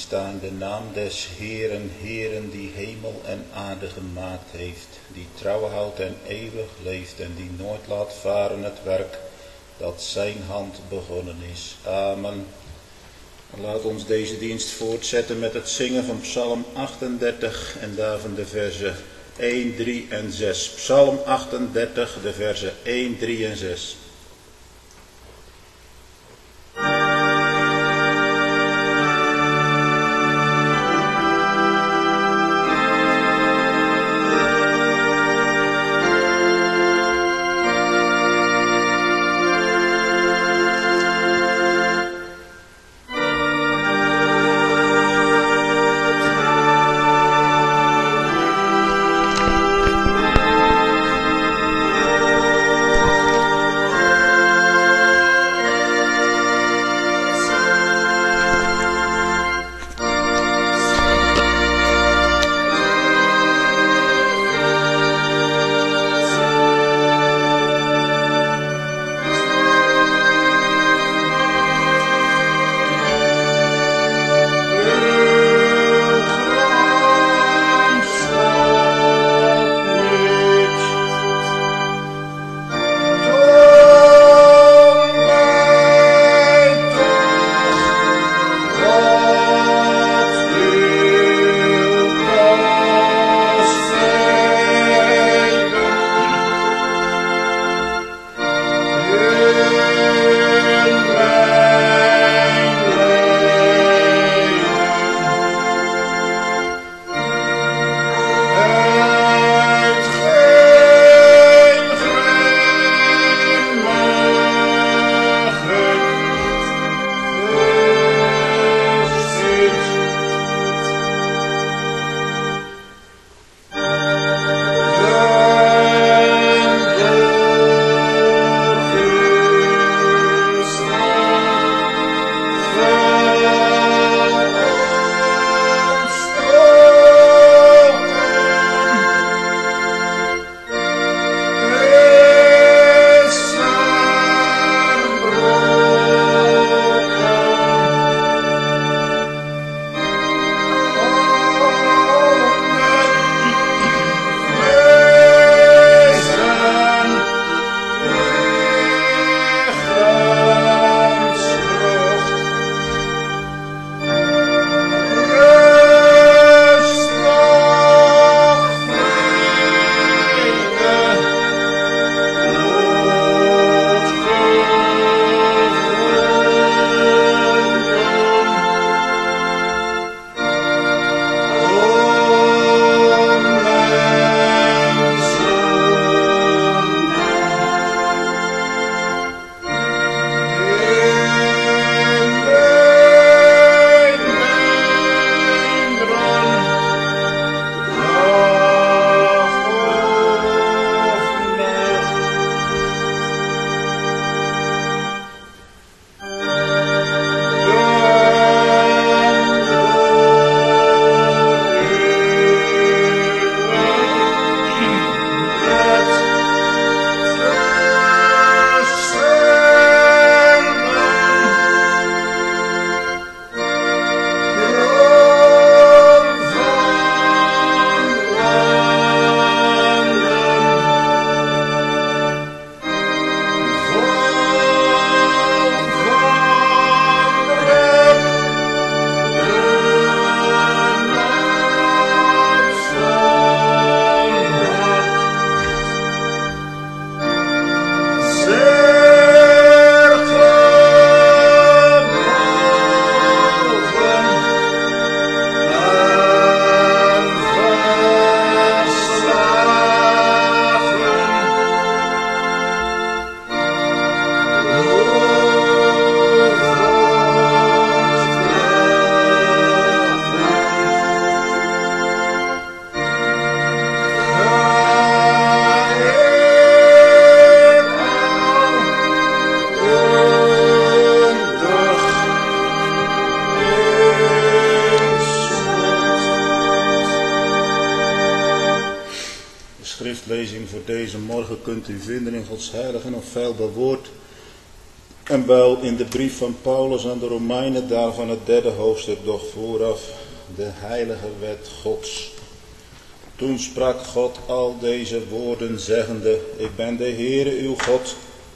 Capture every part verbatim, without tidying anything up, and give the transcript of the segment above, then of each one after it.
sta in de naam des Heeren, Heeren die hemel en aarde gemaakt heeft, die trouw houdt en eeuwig leeft en die nooit laat varen het werk dat zijn hand begonnen is. Amen. Laat ons deze dienst voortzetten met het zingen van Psalm achtendertig en daarvan de verzen een, drie en zes. Psalm achtendertig, de verzen een, drie en zes. schriftlezing voor deze morgen kunt u vinden in Gods heilige en onfeilbaar woord. En wel in de brief van Paulus aan de Romeinen, daarvan het derde hoofdstuk, doch vooraf de heilige wet Gods. Toen sprak God al deze woorden zeggende, ik ben de Heere uw God,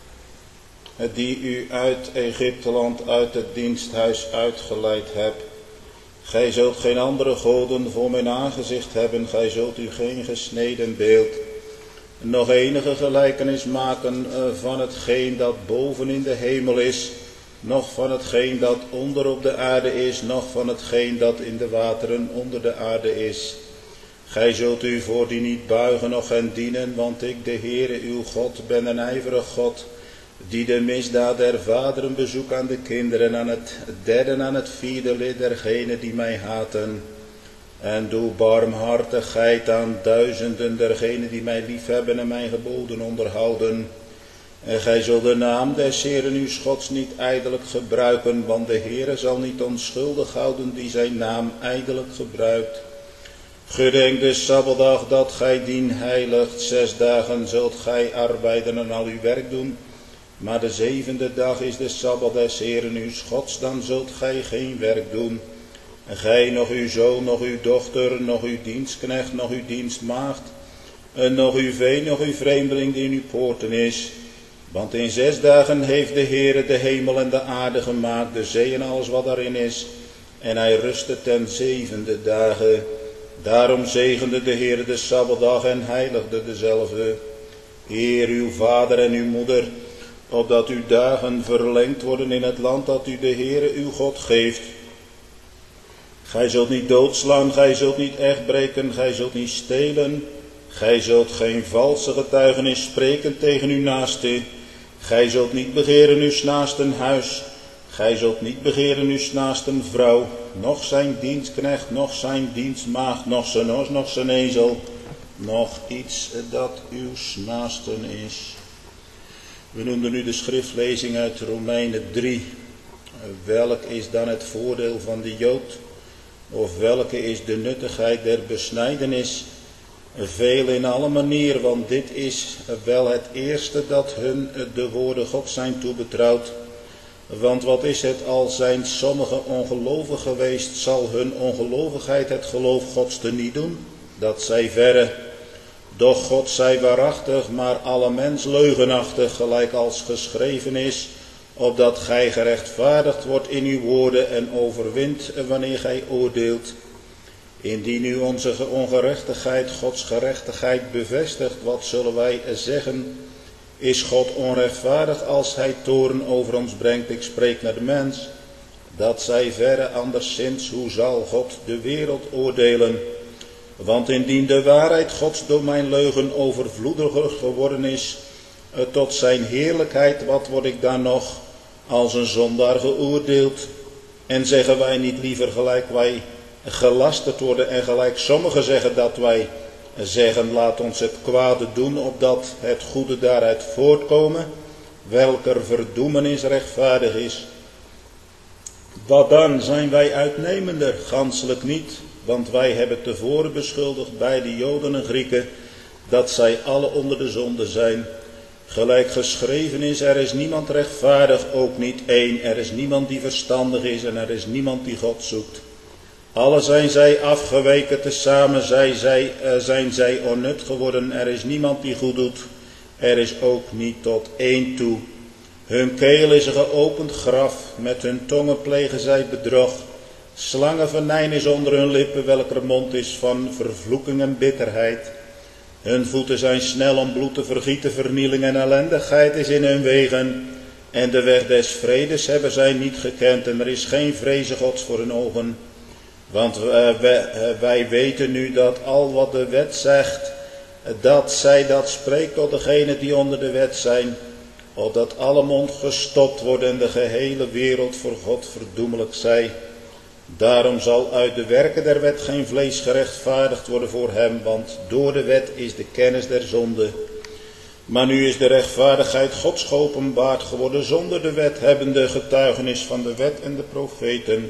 die u uit Egypteland, uit het diensthuis uitgeleid heb. Gij zult geen andere goden voor mijn aangezicht hebben, gij zult u geen gesneden beeld, nog enige gelijkenis maken van hetgeen dat boven in de hemel is, noch van hetgeen dat onder op de aarde is, noch van hetgeen dat in de wateren onder de aarde is. Gij zult u voor die niet buigen, noch hen dienen, want ik, de Heere uw God, ben een ijverig God, die de misdaad der vaderen bezoekt aan de kinderen, aan het derde en aan het vierde lid dergenen die mij haten. En doe barmhartigheid aan duizenden dergenen die mij liefhebben en mijn geboden onderhouden. En gij zult de naam des Heeren uw Gods niet ijdelijk gebruiken, want de Heere zal niet onschuldig houden die zijn naam ijdelijk gebruikt. Gedenk de Sabbatdag dat gij dien heiligt, zes dagen zult gij arbeiden en al uw werk doen. Maar de zevende dag is de Sabbat des Heeren uw Gods, dan zult gij geen werk doen. En gij, nog uw zoon, nog uw dochter, nog uw dienstknecht, nog uw dienstmaagd, en nog uw vee, nog uw vreemdeling die in uw poorten is. Want in zes dagen heeft de Heere de hemel en de aarde gemaakt, de zee en alles wat daarin is. En hij rustte ten zevende dagen. Daarom zegende de Heere de Sabbatdag en heiligde dezelfde. Eer uw vader en uw moeder, opdat uw dagen verlengd worden in het land dat u de Heere uw God geeft. Gij zult niet doodslaan, gij zult niet echt breken, gij zult niet stelen. Gij zult geen valse getuigenis spreken tegen uw naaste. Gij zult niet begeren uw naasten huis. Gij zult niet begeren uw naasten vrouw, noch zijn dienstknecht, noch zijn dienstmaagd, noch zijn os, noch zijn ezel, noch iets dat uw naasten is. We noemden nu de schriftlezing uit Romeinen drie. Welk is dan het voordeel van de Jood? Of welke is de nuttigheid der besnijdenis? Veel in alle manier, want dit is wel het eerste dat hun de woorden God zijn toebetrouwd. Want wat is het al zijn sommigen ongelovig geweest, zal hun ongelovigheid het geloof Gods teniet doen? Dat zij verre. Doch God zij waarachtig, maar alle mens leugenachtig, gelijk als geschreven is, opdat gij gerechtvaardigd wordt in uw woorden en overwint wanneer gij oordeelt. Indien u onze ongerechtigheid Gods gerechtigheid bevestigt, wat zullen wij zeggen? Is God onrechtvaardig als hij toorn over ons brengt? Ik spreek naar de mens. Dat zij verre, anderszins, hoe zal God de wereld oordelen? Want indien de waarheid Gods door mijn leugen overvloediger geworden is, tot zijn heerlijkheid, wat word ik dan nog als een zondaar geoordeeld? En zeggen wij niet liever gelijk wij gelasterd worden en gelijk sommigen zeggen dat wij zeggen, laat ons het kwade doen, opdat het goede daaruit voortkomen, welker verdoemenis rechtvaardig is. Wat dan, zijn wij uitnemender? Ganselijk niet, want wij hebben tevoren beschuldigd bij de Joden en Grieken, dat zij alle onder de zonde zijn. Gelijk geschreven is, er is niemand rechtvaardig, ook niet één. Er is niemand die verstandig is en er is niemand die God zoekt. Alle zijn zij afgeweken, tezamen zij, zij, uh, zijn zij onnut geworden. Er is niemand die goed doet. Er is ook niet tot één toe. Hun keel is een geopend graf, met hun tongen plegen zij bedrog. Slangenvenijn is onder hun lippen, welker mond is van vervloeking en bitterheid. Hun voeten zijn snel om bloed te vergieten, vernieling en ellendigheid is in hun wegen. En de weg des vredes hebben zij niet gekend en er is geen vreze Gods voor hun ogen. Want uh, wij, uh, wij weten nu dat al wat de wet zegt, dat zij dat spreekt tot degenen die onder de wet zijn, opdat alle mond gestopt wordt en de gehele wereld voor God verdoemelijk zij. Daarom zal uit de werken der wet geen vlees gerechtvaardigd worden voor hem, want door de wet is de kennis der zonde. Maar nu is de rechtvaardigheid Gods geopenbaard geworden zonder de wet, hebbende getuigenis van de wet en de profeten.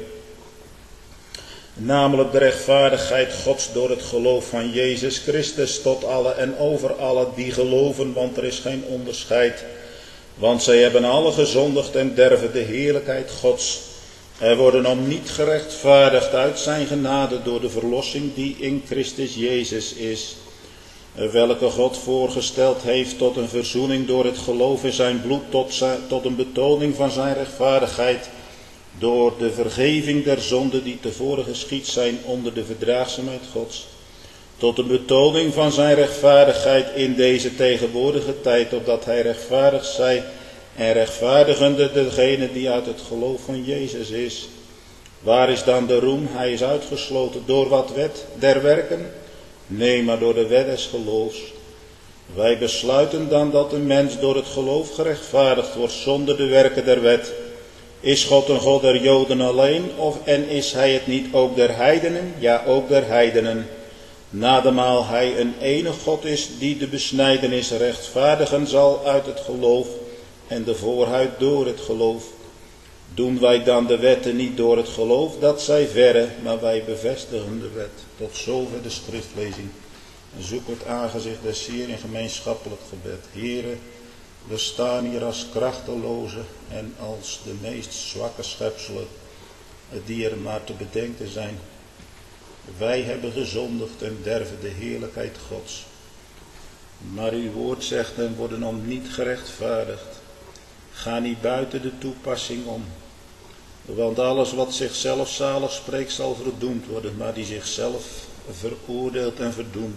Namelijk de rechtvaardigheid Gods door het geloof van Jezus Christus tot alle en over alle die geloven, want er is geen onderscheid. Want zij hebben alle gezondigd en derven de heerlijkheid Gods. En worden om niet gerechtvaardigd uit zijn genade door de verlossing die in Christus Jezus is. Welke God voorgesteld heeft tot een verzoening door het geloof in zijn bloed, tot, zijn, tot een betoning van zijn rechtvaardigheid, door de vergeving der zonden die tevoren geschied zijn onder de verdraagzaamheid Gods, tot een betoning van zijn rechtvaardigheid in deze tegenwoordige tijd, opdat hij rechtvaardig zij en rechtvaardigende degene die uit het geloof van Jezus is. Waar is dan de roem? Hij is uitgesloten. Door wat wet der werken? Nee, maar door de wet des geloofs. Wij besluiten dan dat een mens door het geloof gerechtvaardigd wordt zonder de werken der wet. Is God een God der Joden alleen, of en is hij het niet ook der heidenen? Ja, ook der heidenen. Nademaal hij een enig God is die de besnijdenis rechtvaardigen zal uit het geloof en de voorhuid door het geloof. Doen wij dan de wetten niet door het geloof, dat zij verre, maar wij bevestigen de wet. Tot zover de schriftlezing. Zoek het aangezicht des Heer in gemeenschappelijk gebed. Here, we staan hier als krachteloze en als de meest zwakke schepselen die er maar te bedenken zijn. Wij hebben gezondigd en derven de heerlijkheid Gods. Maar uw woord zegt en worden om niet gerechtvaardigd. Ga niet buiten de toepassing om. Want alles wat zichzelf zalig spreekt zal verdoemd worden, maar die zichzelf veroordeelt en verdoemt,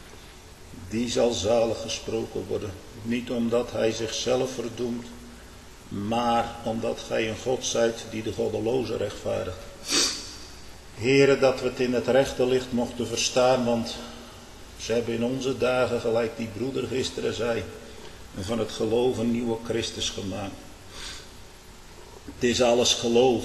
die zal zalig gesproken worden. Niet omdat hij zichzelf verdoemt, maar omdat gij een God zijt die de goddeloze rechtvaardigt. Heere, dat we het in het rechte licht mochten verstaan, want ze hebben in onze dagen, gelijk die broeder gisteren zei, van het geloof een nieuwe Christus gemaakt. Het is alles geloof,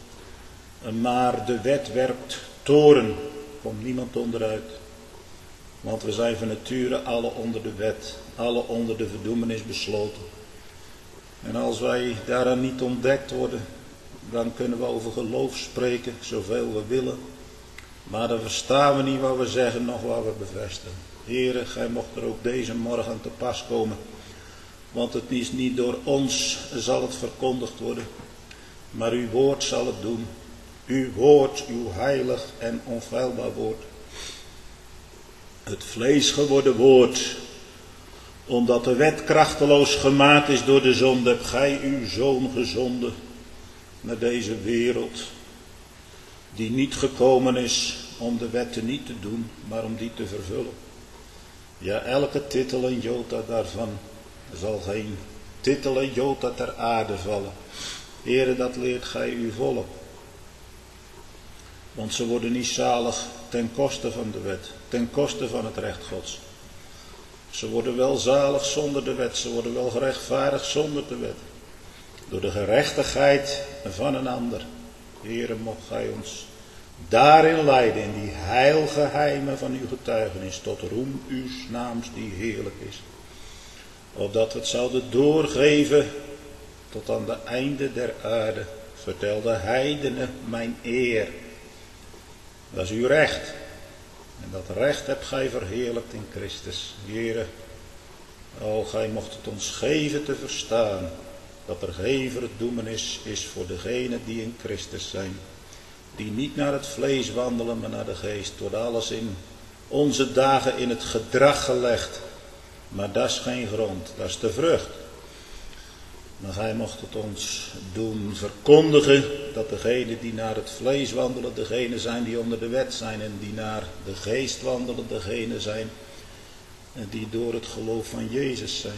maar de wet werpt toren, komt niemand onderuit. Want we zijn van nature alle onder de wet, alle onder de verdoemenis besloten. En als wij daaraan niet ontdekt worden, dan kunnen we over geloof spreken, zoveel we willen. Maar dan verstaan we niet wat we zeggen, nog wat we bevestigen. Heere, gij mocht er ook deze morgen te pas komen. Want het is niet door ons zal het verkondigd worden, maar uw woord zal het doen. Uw woord, uw heilig en onfeilbaar woord. Het vlees geworden woord, omdat de wet krachteloos gemaakt is door de zonde, hebt gij uw zoon gezonden naar deze wereld, die niet gekomen is om de wetten niet te doen, maar om die te vervullen. Ja, elke titel en jota daarvan zal geen titel en jota ter aarde vallen. Heere, dat leert gij uw volk. Want ze worden niet zalig ten koste van de wet, ten koste van het recht Gods. Ze worden wel zalig zonder de wet, ze worden wel gerechtvaardigd zonder de wet. Door de gerechtigheid van een ander. Heere, mocht gij ons daarin leiden, in die heilgeheimen van uw getuigenis, tot roem uws naams die heerlijk is. Opdat we het zouden doorgeven tot aan de einde der aarde. Vertel de heidenen mijn eer. Dat is uw recht. En dat recht hebt gij verheerlijkt in Christus. Heere, o, gij mocht het ons geven te verstaan, dat er geen verdoemenis is voor degenen die in Christus zijn. Die niet naar het vlees wandelen, maar naar de geest. Wordt alles in onze dagen in het gedrag gelegd. Maar dat is geen grond, dat is de vrucht. Maar gij mocht het ons doen verkondigen dat degenen die naar het vlees wandelen, degenen zijn die onder de wet zijn, en die naar de geest wandelen, degenen zijn die door het geloof van Jezus zijn.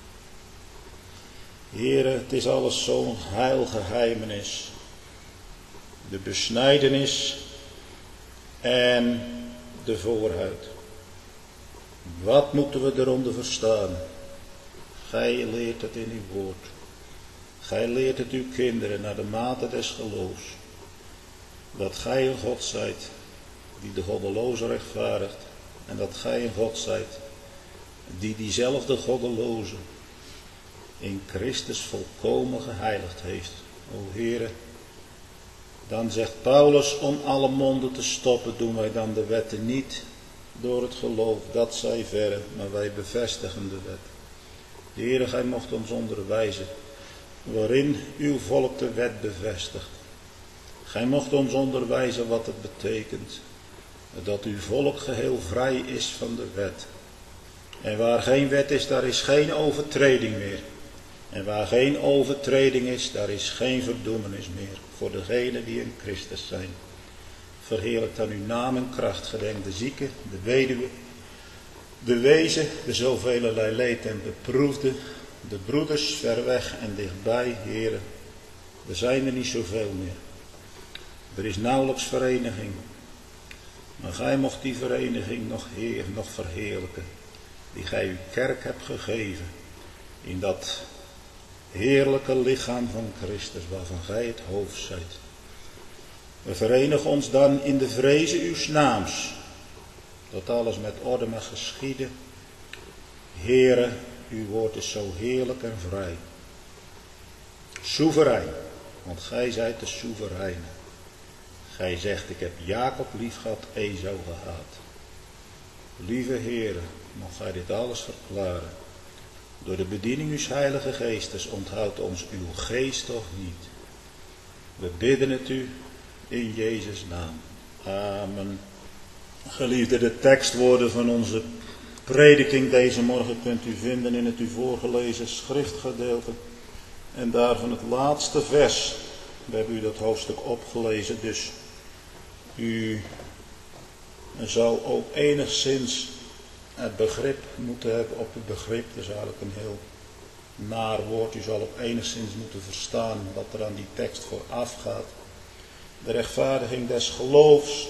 Heere, het is alles zo'n heilgeheimenis. De besnijdenis en de voorhuid. Wat moeten we eronder verstaan? Gij leert het in uw woord. Gij leert het uw kinderen naar de mate des geloofs. Dat gij een God zijt die de goddeloze rechtvaardigt. En dat gij een God zijt die diezelfde goddeloze in Christus volkomen geheiligd heeft. O Heere, dan zegt Paulus, om alle monden te stoppen, doen wij dan de wetten niet door het geloof, dat zij verre, maar wij bevestigen de wet. De Heere, gij mocht ons onderwijzen waarin uw volk de wet bevestigt. Gij mocht ons onderwijzen wat het betekent dat uw volk geheel vrij is van de wet. En waar geen wet is, daar is geen overtreding meer. En waar geen overtreding is, daar is geen verdoemenis meer voor degenen die in Christus zijn. Verheerlijk dan uw naam en kracht, gedenk de zieken, de weduwe, de wezen, de zoveelelei leed en beproefde, de broeders ver weg en dichtbij, Heere. Er zijn er niet zoveel meer. Er is nauwelijks vereniging. Maar gij mocht die vereniging nog, Heer, nog verheerlijken, die gij uw kerk hebt gegeven, in dat heerlijke lichaam van Christus, waarvan gij het hoofd zijt. We verenigen ons dan in de vrezen uws naams, dat alles met orde mag geschieden. Heere, uw woord is zo heerlijk en vrij. Soeverein, want gij zijt de soevereine. Gij zegt, ik heb Jacob lief gehad, Esau gehaat. Lieve Heere, mag gij dit alles verklaren. Door de bediening uws heilige geestes onthoudt ons uw geest toch niet. We bidden het u in Jezus' naam. Amen. Geliefde, de tekstwoorden van onze prediking deze morgen kunt u vinden in het u voorgelezen schriftgedeelte. En daarvan het laatste vers. We hebben u dat hoofdstuk opgelezen, dus u zou ook enigszins het begrip moeten hebben op het begrip. Dat is eigenlijk een heel naar woord. U zal ook enigszins moeten verstaan wat er aan die tekst vooraf gaat. De rechtvaardiging des geloofs.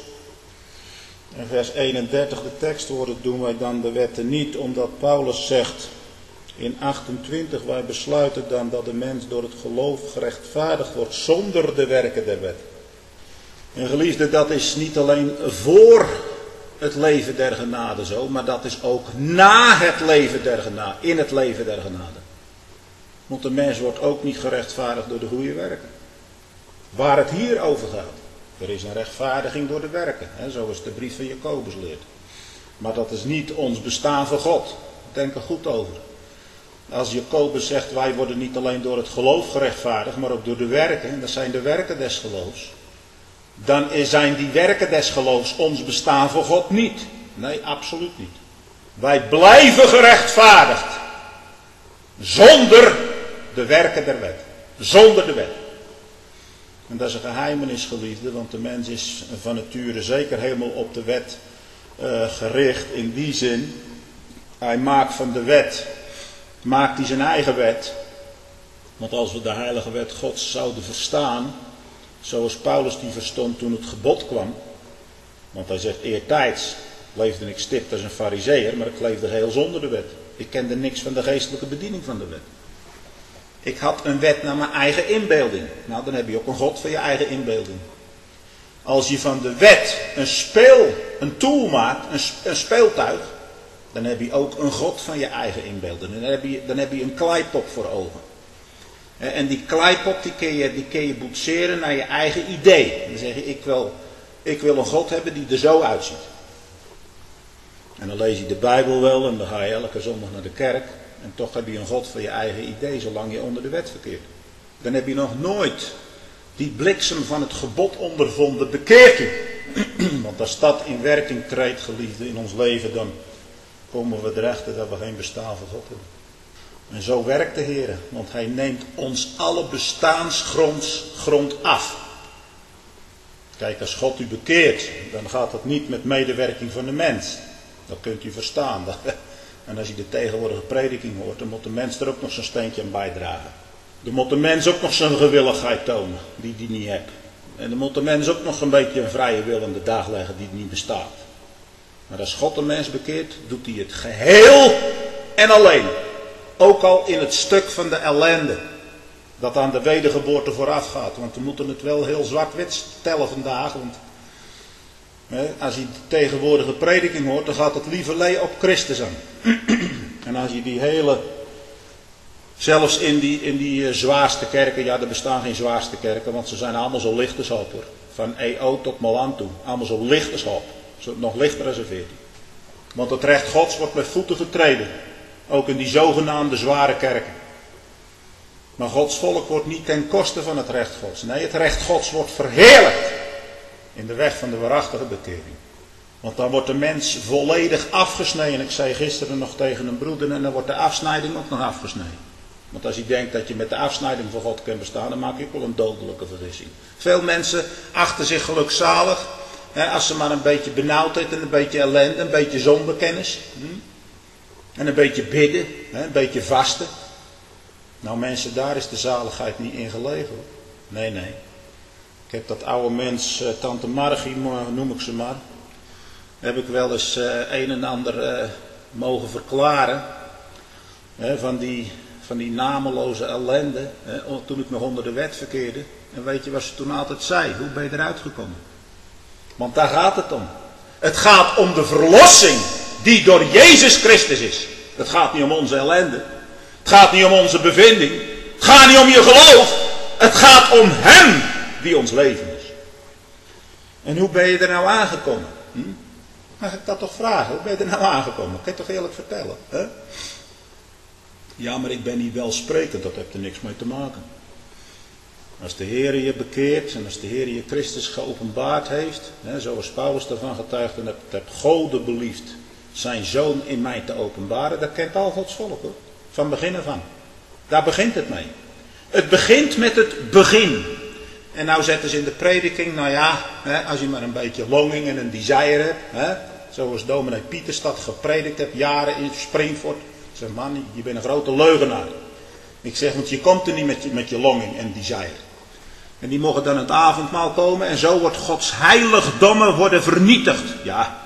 In vers eenendertig, de tekstwoorden, doen wij dan de wetten niet, omdat Paulus zegt in achtentwintig, wij besluiten dan dat de mens door het geloof gerechtvaardigd wordt zonder de werken der wet. En geliefde, dat is niet alleen voor het leven der genade zo, maar dat is ook na het leven der genade, in het leven der genade. Want de mens wordt ook niet gerechtvaardigd door de goede werken. Waar het hier over gaat. Er is een rechtvaardiging door de werken, hè, zoals de brief van Jacobus leert. Maar dat is niet ons bestaan voor God. Denk er goed over. Als Jacobus zegt, wij worden niet alleen door het geloof gerechtvaardigd, maar ook door de werken, en dat zijn de werken des geloofs. Dan zijn die werken des geloofs ons bestaan voor God niet. Nee, absoluut niet. Wij blijven gerechtvaardigd. Zonder de werken der wet. Zonder de wet. En dat is een geheimenis, geliefde, want de mens is van nature zeker helemaal op de wet uh, gericht. In die zin, hij maakt van de wet, maakt hij zijn eigen wet. Want als we de heilige wet Gods zouden verstaan, zoals Paulus die verstond toen het gebod kwam. Want hij zegt, eertijds leefde ik stipt als een farizeeër, maar ik leefde geheel zonder de wet. Ik kende niks van de geestelijke bediening van de wet. Ik had een wet naar mijn eigen inbeelding. Nou, dan heb je ook een God van je eigen inbeelding. Als je van de wet een speel, een tool maakt, een, een speeltuig, dan heb je ook een God van je eigen inbeelding. Dan heb je, dan heb je een kleipop voor ogen. En die kleipop die kun je, die kun je boetseren naar je eigen idee. Dan zeg je, ik wil, ik wil een God hebben die er zo uitziet. En dan lees je de Bijbel wel en dan ga je elke zondag naar de kerk. En toch heb je een God van je eigen idee, zolang je onder de wet verkeert. Dan heb je nog nooit die bliksem van het gebod ondervonden, bekeert u. Want als dat in werking treedt, geliefde, in ons leven, dan komen we erachter dat we geen bestaan van God hebben. En zo werkt de Heer, want hij neemt ons alle bestaansgrond af. Kijk, als God u bekeert, dan gaat dat niet met medewerking van de mens. Dat kunt u verstaan. En als je de tegenwoordige prediking hoort, dan moet de mens er ook nog zijn steentje aan bijdragen. Dan moet de mens ook nog zijn gewilligheid tonen, die die niet heeft. En dan moet de mens ook nog een beetje een vrije wil aan de dag leggen die niet bestaat. Maar als God de mens bekeert, doet hij het geheel en alleen. Ook al in het stuk van de ellende dat aan de wedergeboorte vooraf gaat. Want we moeten het wel heel zwart-wit tellen vandaag. Want hè, als je de tegenwoordige prediking hoort, dan gaat het lieverlee op Christus aan. En als je die hele, zelfs in die, in die uh, zwaarste kerken, ja er bestaan geen zwaarste kerken, want ze zijn allemaal zo licht als hoop hoor. Van E O tot Milan toe, allemaal zo licht als hoop. Zo, nog lichter als een veertien. Want het recht Gods wordt met voeten getreden. Ook in die zogenaamde zware kerken. Maar Gods volk wordt niet ten koste van het recht Gods. Nee, het recht Gods wordt verheerlijkt in de weg van de waarachtige bekering. Want dan wordt de mens volledig afgesneden. Ik zei gisteren nog tegen een broeder en dan wordt de afsnijding ook nog afgesneden. Want als je denkt dat je met de afsnijding van God kunt bestaan, dan maak ik wel een dodelijke vergissing. Veel mensen achten zich gelukzalig hè, als ze maar een beetje benauwdheid en een beetje ellende, een beetje zonbekennis. Hm? En een beetje bidden, hè, een beetje vasten. Nou mensen, daar is de zaligheid niet in gelegen. Hoor. Nee, nee. Ik heb dat oude mens, uh, tante Margie, noem ik ze maar. Heb ik wel eens uh, een en ander uh, mogen verklaren. Hè, van, die, van die nameloze ellende. Hè, toen ik nog onder de wet verkeerde. En weet je wat ze toen altijd zei? Hoe ben je eruit gekomen? Want daar gaat het om. Het gaat om de verlossing die door Jezus Christus is. Het gaat niet om onze ellende. Het gaat niet om onze bevinding. Het gaat niet om je geloof. Het gaat om Hem die ons leven is. En hoe ben je er nou aangekomen? Hm? Mag ik dat toch vragen? Hoe ben je er nou aangekomen? Kan je toch eerlijk vertellen? Hè? Ja, maar ik ben niet welsprekend. Dat heeft er niks mee te maken. Als de Heer je bekeert en als de Heer je Christus geopenbaard heeft, hè, zoals Paulus daarvan getuigt, en het hebt God beliefd zijn Zoon in mij te openbaren, dat kent al Gods volk hoor. Van begin af aan. Daar begint het mee. Het begint met het begin. En nou zetten ze in de prediking, nou ja, hè, als je maar een beetje longing en een desire hebt, hè, zoals dominee Pieterstad gepredikt hebt, jaren in Springfort. Ik zeg, man, je bent een grote leugenaar. Ik zeg, want je komt er niet met je, met je longing en desire. En die mogen dan het avondmaal komen en zo wordt Gods heiligdommen worden vernietigd. Ja,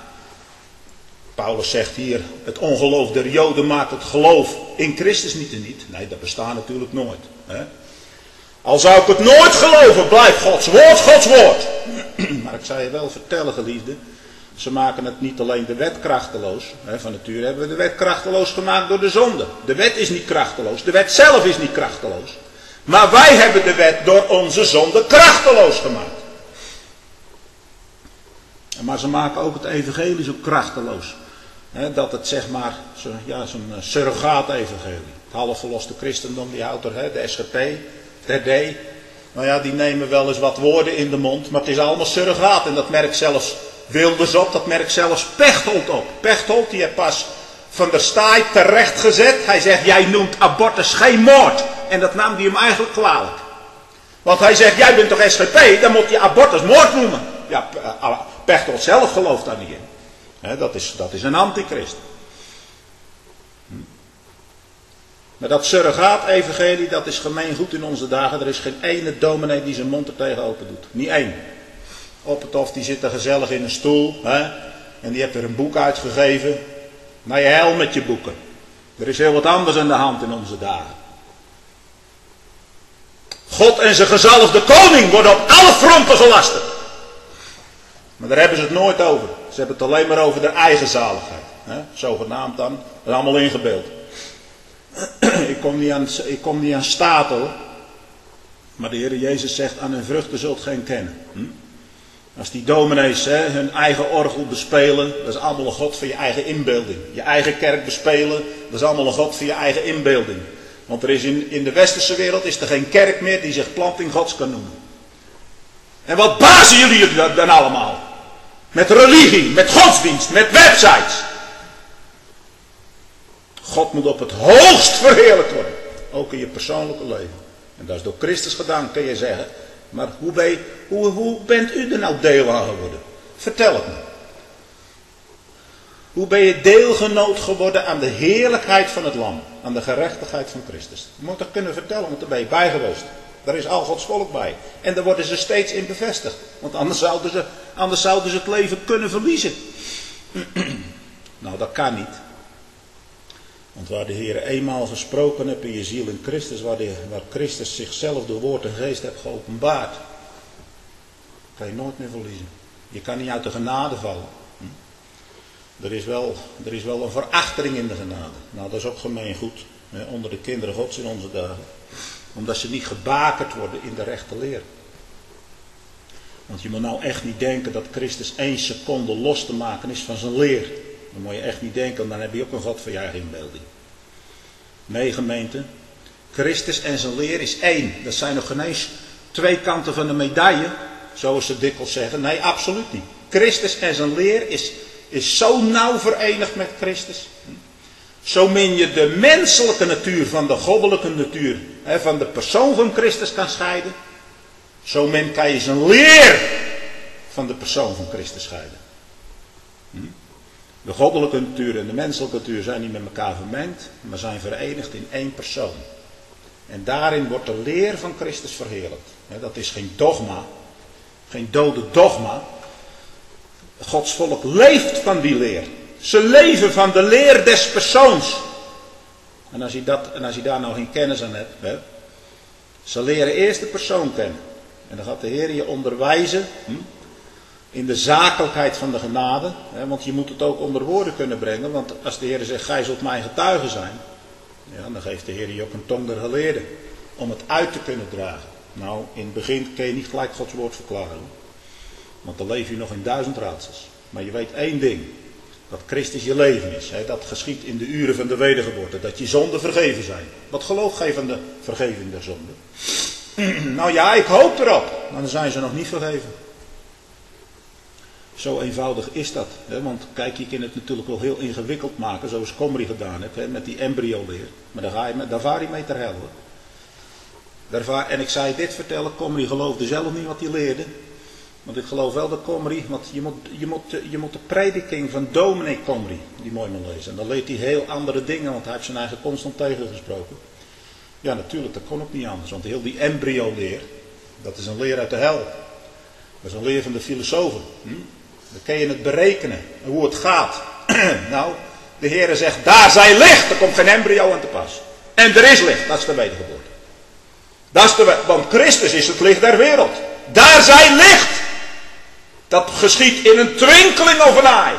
Paulus zegt hier, het ongeloof der Joden maakt het geloof in Christus niet en niet. Nee, dat bestaat natuurlijk nooit. Hè? Al zou ik het nooit geloven, blijft Gods woord Gods woord. Maar ik zou je wel vertellen, geliefde, ze maken het niet alleen de wet krachteloos. Hè, van nature hebben we de wet krachteloos gemaakt door de zonde. De wet is niet krachteloos, de wet zelf is niet krachteloos. Maar wij hebben de wet door onze zonde krachteloos gemaakt. Maar ze maken ook het evangelie zo krachteloos. Hè, dat het zeg maar, zo, ja, zo'n surrogaat-evangelie. Het halfverloste christendom, die houdt er, hè, de S G P, de D. Nou ja, die nemen wel eens wat woorden in de mond, maar het is allemaal surrogaat. En dat merkt zelfs Wilders op, dat merkt zelfs Pechtold op. Pechtold, die heeft pas Van der Staaij terecht gezet. Hij zegt, jij noemt abortus geen moord. En dat nam hij hem eigenlijk kwalijk. Want hij zegt, jij bent toch S G P, dan moet je abortus moord noemen. Ja, Pechtold zelf gelooft daar niet in. He, dat, is, dat is een antichrist. Hm. Maar dat surrogaat-evangelie, dat is gemeengoed in onze dagen. Er is geen ene dominee die zijn mond er tegen open doet. Niet één. Oppertoft die zit er gezellig in een stoel. Hè? En die heeft er een boek uitgegeven. Naar je hel met je boeken. Er is heel wat anders aan de hand in onze dagen. God en zijn gezalfde koning worden op alle fronten gelasterd. Maar daar hebben ze het nooit over. Ze hebben het alleen maar over de eigen zaligheid. Hè? Zogenaamd dan. Dat is allemaal ingebeeld. ik, kom niet aan, ik kom niet aan staat hoor. Maar de Heer Jezus zegt, aan hun vruchten zult geen kennen. Hm? Als die dominees hè, hun eigen orgel bespelen, dat is allemaal een god voor je eigen inbeelding. Je eigen kerk bespelen, dat is allemaal een god voor je eigen inbeelding. Want er is in, in de westerse wereld is er geen kerk meer die zich planting gods kan noemen. En wat bazen jullie dan allemaal? Met religie, met godsdienst, met websites. God moet op het hoogst verheerlijkt worden. Ook in je persoonlijke leven. En dat is door Christus gedaan, kun je zeggen. Maar hoe, ben je, hoe, hoe bent u er nou deel aan geworden? Vertel het me. Hoe ben je deelgenoot geworden aan de heerlijkheid van het lam? Aan de gerechtigheid van Christus? Je moet toch kunnen vertellen, want daar ben je bij geweest. Daar is al Gods volk bij. En daar worden ze steeds in bevestigd. Want anders zouden ze, anders zouden ze het leven kunnen verliezen. Nou, dat kan niet. Want waar de Heer eenmaal gesproken heeft in je ziel in Christus, waar, de, waar Christus zichzelf door woord en geest heeft geopenbaard, kan je nooit meer verliezen. Je kan niet uit de genade vallen. Hm? Er, is wel, er is wel een verachtering in de genade. Nou, dat is ook gemeengoed hè, onder de kinderen Gods in onze dagen. Omdat ze niet gebakerd worden in de rechte leer. Want je moet nou echt niet denken dat Christus één seconde los te maken is van zijn leer. Dan moet je echt niet denken, dan heb je ook een God van je eigen inbeelding. Nee, gemeente. Christus en zijn leer is één. Dat zijn nog geen eens twee kanten van de medaille, zoals ze dikwijls zeggen. Nee, absoluut niet. Christus en zijn leer is, is zo nauw verenigd met Christus. Zo min je de menselijke natuur van de goddelijke natuur, hè, van de persoon van Christus kan scheiden, zo min kan je zijn leer van de persoon van Christus scheiden. Hm? De goddelijke natuur en de menselijke natuur zijn niet met elkaar vermengd, maar zijn verenigd in één persoon. En daarin wordt de leer van Christus verheerlijkt. Dat is geen dogma, geen dode dogma. Gods volk leeft van die leer. Ze leven van de leer des persoons. En als je, dat, en als je daar nou geen kennis aan hebt, hè, ze leren eerst de persoon kennen. En dan gaat de Heer je onderwijzen hm, in de zakelijkheid van de genade. Hè, want je moet het ook onder woorden kunnen brengen. Want als de Heer zegt, gij zult mijn getuige zijn. Ja, dan geeft de Heer je ook een tong der geleerden. Om het uit te kunnen dragen. Nou, in het begin kun je niet gelijk Gods woord verklaren. Want dan leef je nog in duizend raadsels. Maar je weet één ding. Dat Christus je leven is. Hè, dat geschiet in de uren van de wedergeboorte. Dat je zonden vergeven zijn. Wat gelooft gij van de vergeving der zonden? Nou ja, ik hoop erop. Maar dan zijn ze nog niet vergeven. Zo eenvoudig is dat. Hè? Want kijk, je kunt het natuurlijk wel heel ingewikkeld maken. Zoals Comrie gedaan heeft. Hè? Met die embryo-leer. Maar daar, ga je, daar vaar je mee ter hel. Daar, en ik zei dit vertellen. Comrie geloofde zelf niet wat hij leerde. Want ik geloof wel dat Comrie. Want je moet, je, moet, je moet de prediking van dominee Comrie. Die mooi maar lezen. En dan leert hij heel andere dingen. Want hij heeft zijn eigen constant tegengesproken. Ja, natuurlijk. Dat kon ook niet anders. Want heel die embryo-leer. Dat is een leer uit de hel. Dat is een leer van de filosofen. Hm? Dan kun je het berekenen. Hoe het gaat. Nou, de Heere zegt, daar zij licht. Er komt geen embryo aan te pas. En er is licht. Dat is de wedergeboorte. Dat is de, want Christus is het licht der wereld. Daar zij licht. Dat geschiet in een twinkeling of een aai.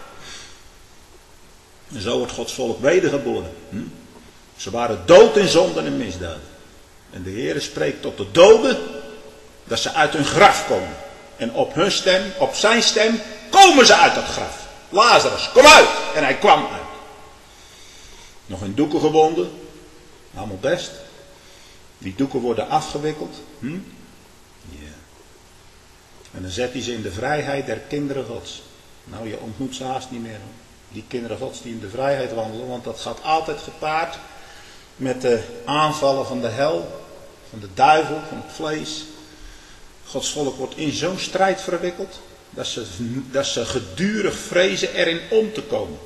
En zo wordt Gods volk wedergeboren. Hm? Ze waren dood in zonden en misdaden. En de Heere spreekt tot de doden. Dat ze uit hun graf komen. En op hun stem, op zijn stem, komen ze uit dat graf. Lazarus, kom uit! En hij kwam uit. Nog in doeken gewonden. Allemaal best. Die doeken worden afgewikkeld. Hm? Yeah. En dan zet hij ze in de vrijheid der kinderen Gods. Nou, je ontmoet ze haast niet meer. Die kinderen Gods die in de vrijheid wandelen. Want dat gaat altijd gepaard met de aanvallen van de hel. Van de duivel, van het vlees. Gods volk wordt in zo'n strijd verwikkeld. Dat ze, dat ze gedurig vrezen erin om te komen.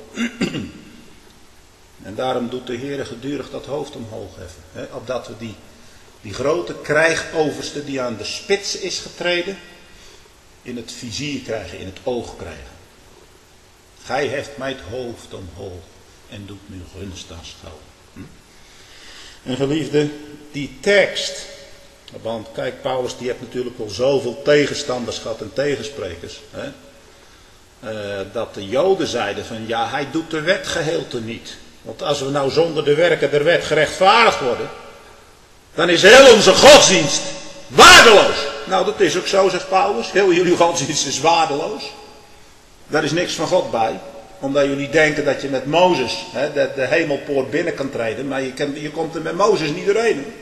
En daarom doet de Heer gedurig dat hoofd omhoog heffen. Hè, opdat we die, die grote krijgoverste die aan de spits is getreden. In het vizier krijgen, in het oog krijgen. Gij heft mij het hoofd omhoog. En doet nu gunst aanschouwen. Hm? En geliefde, die tekst. Want kijk, Paulus die heeft natuurlijk wel zoveel tegenstanders gehad en tegensprekers. Hè? Uh, dat de Joden zeiden van ja, hij doet de wetgeheelte niet. Want als we nou zonder de werken der wet gerechtvaardigd worden. Dan is heel onze godsdienst waardeloos. Nou, dat is ook zo, zegt Paulus. Heel jullie godsdienst is waardeloos. Daar is niks van God bij. Omdat jullie denken dat je met Mozes hè, de, de hemelpoort binnen kan treden. Maar je, kan, je komt er met Mozes niet doorheen.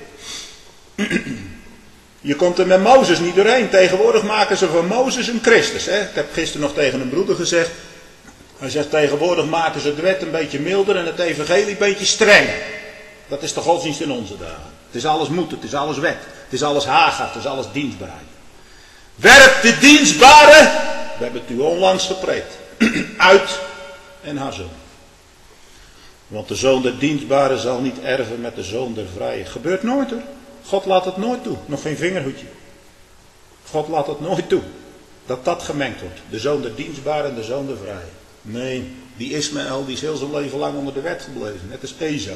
Je komt er met Mozes niet doorheen. Tegenwoordig maken ze van Mozes een Christus. Hè? Ik heb gisteren nog tegen een broeder gezegd. Hij zegt tegenwoordig maken ze de wet een beetje milder en het evangelie een beetje strenger. Dat is de godsdienst in onze dagen. Het is alles moet, het is alles wet. Het is alles haga, het is alles dienstbaarheid. Werp de dienstbare, we hebben het u onlangs gepreekt, uit en haar zoon. Want de zoon der dienstbare zal niet erven met de zoon der vrije. Gebeurt nooit hoor. God laat het nooit toe. Nog geen vingerhoedje. God laat het nooit toe. Dat dat gemengd wordt. De zoon der dienstbare en de zoon der vrije. Nee, die Ismaël die is heel zijn leven lang onder de wet gebleven. Net als Ezo.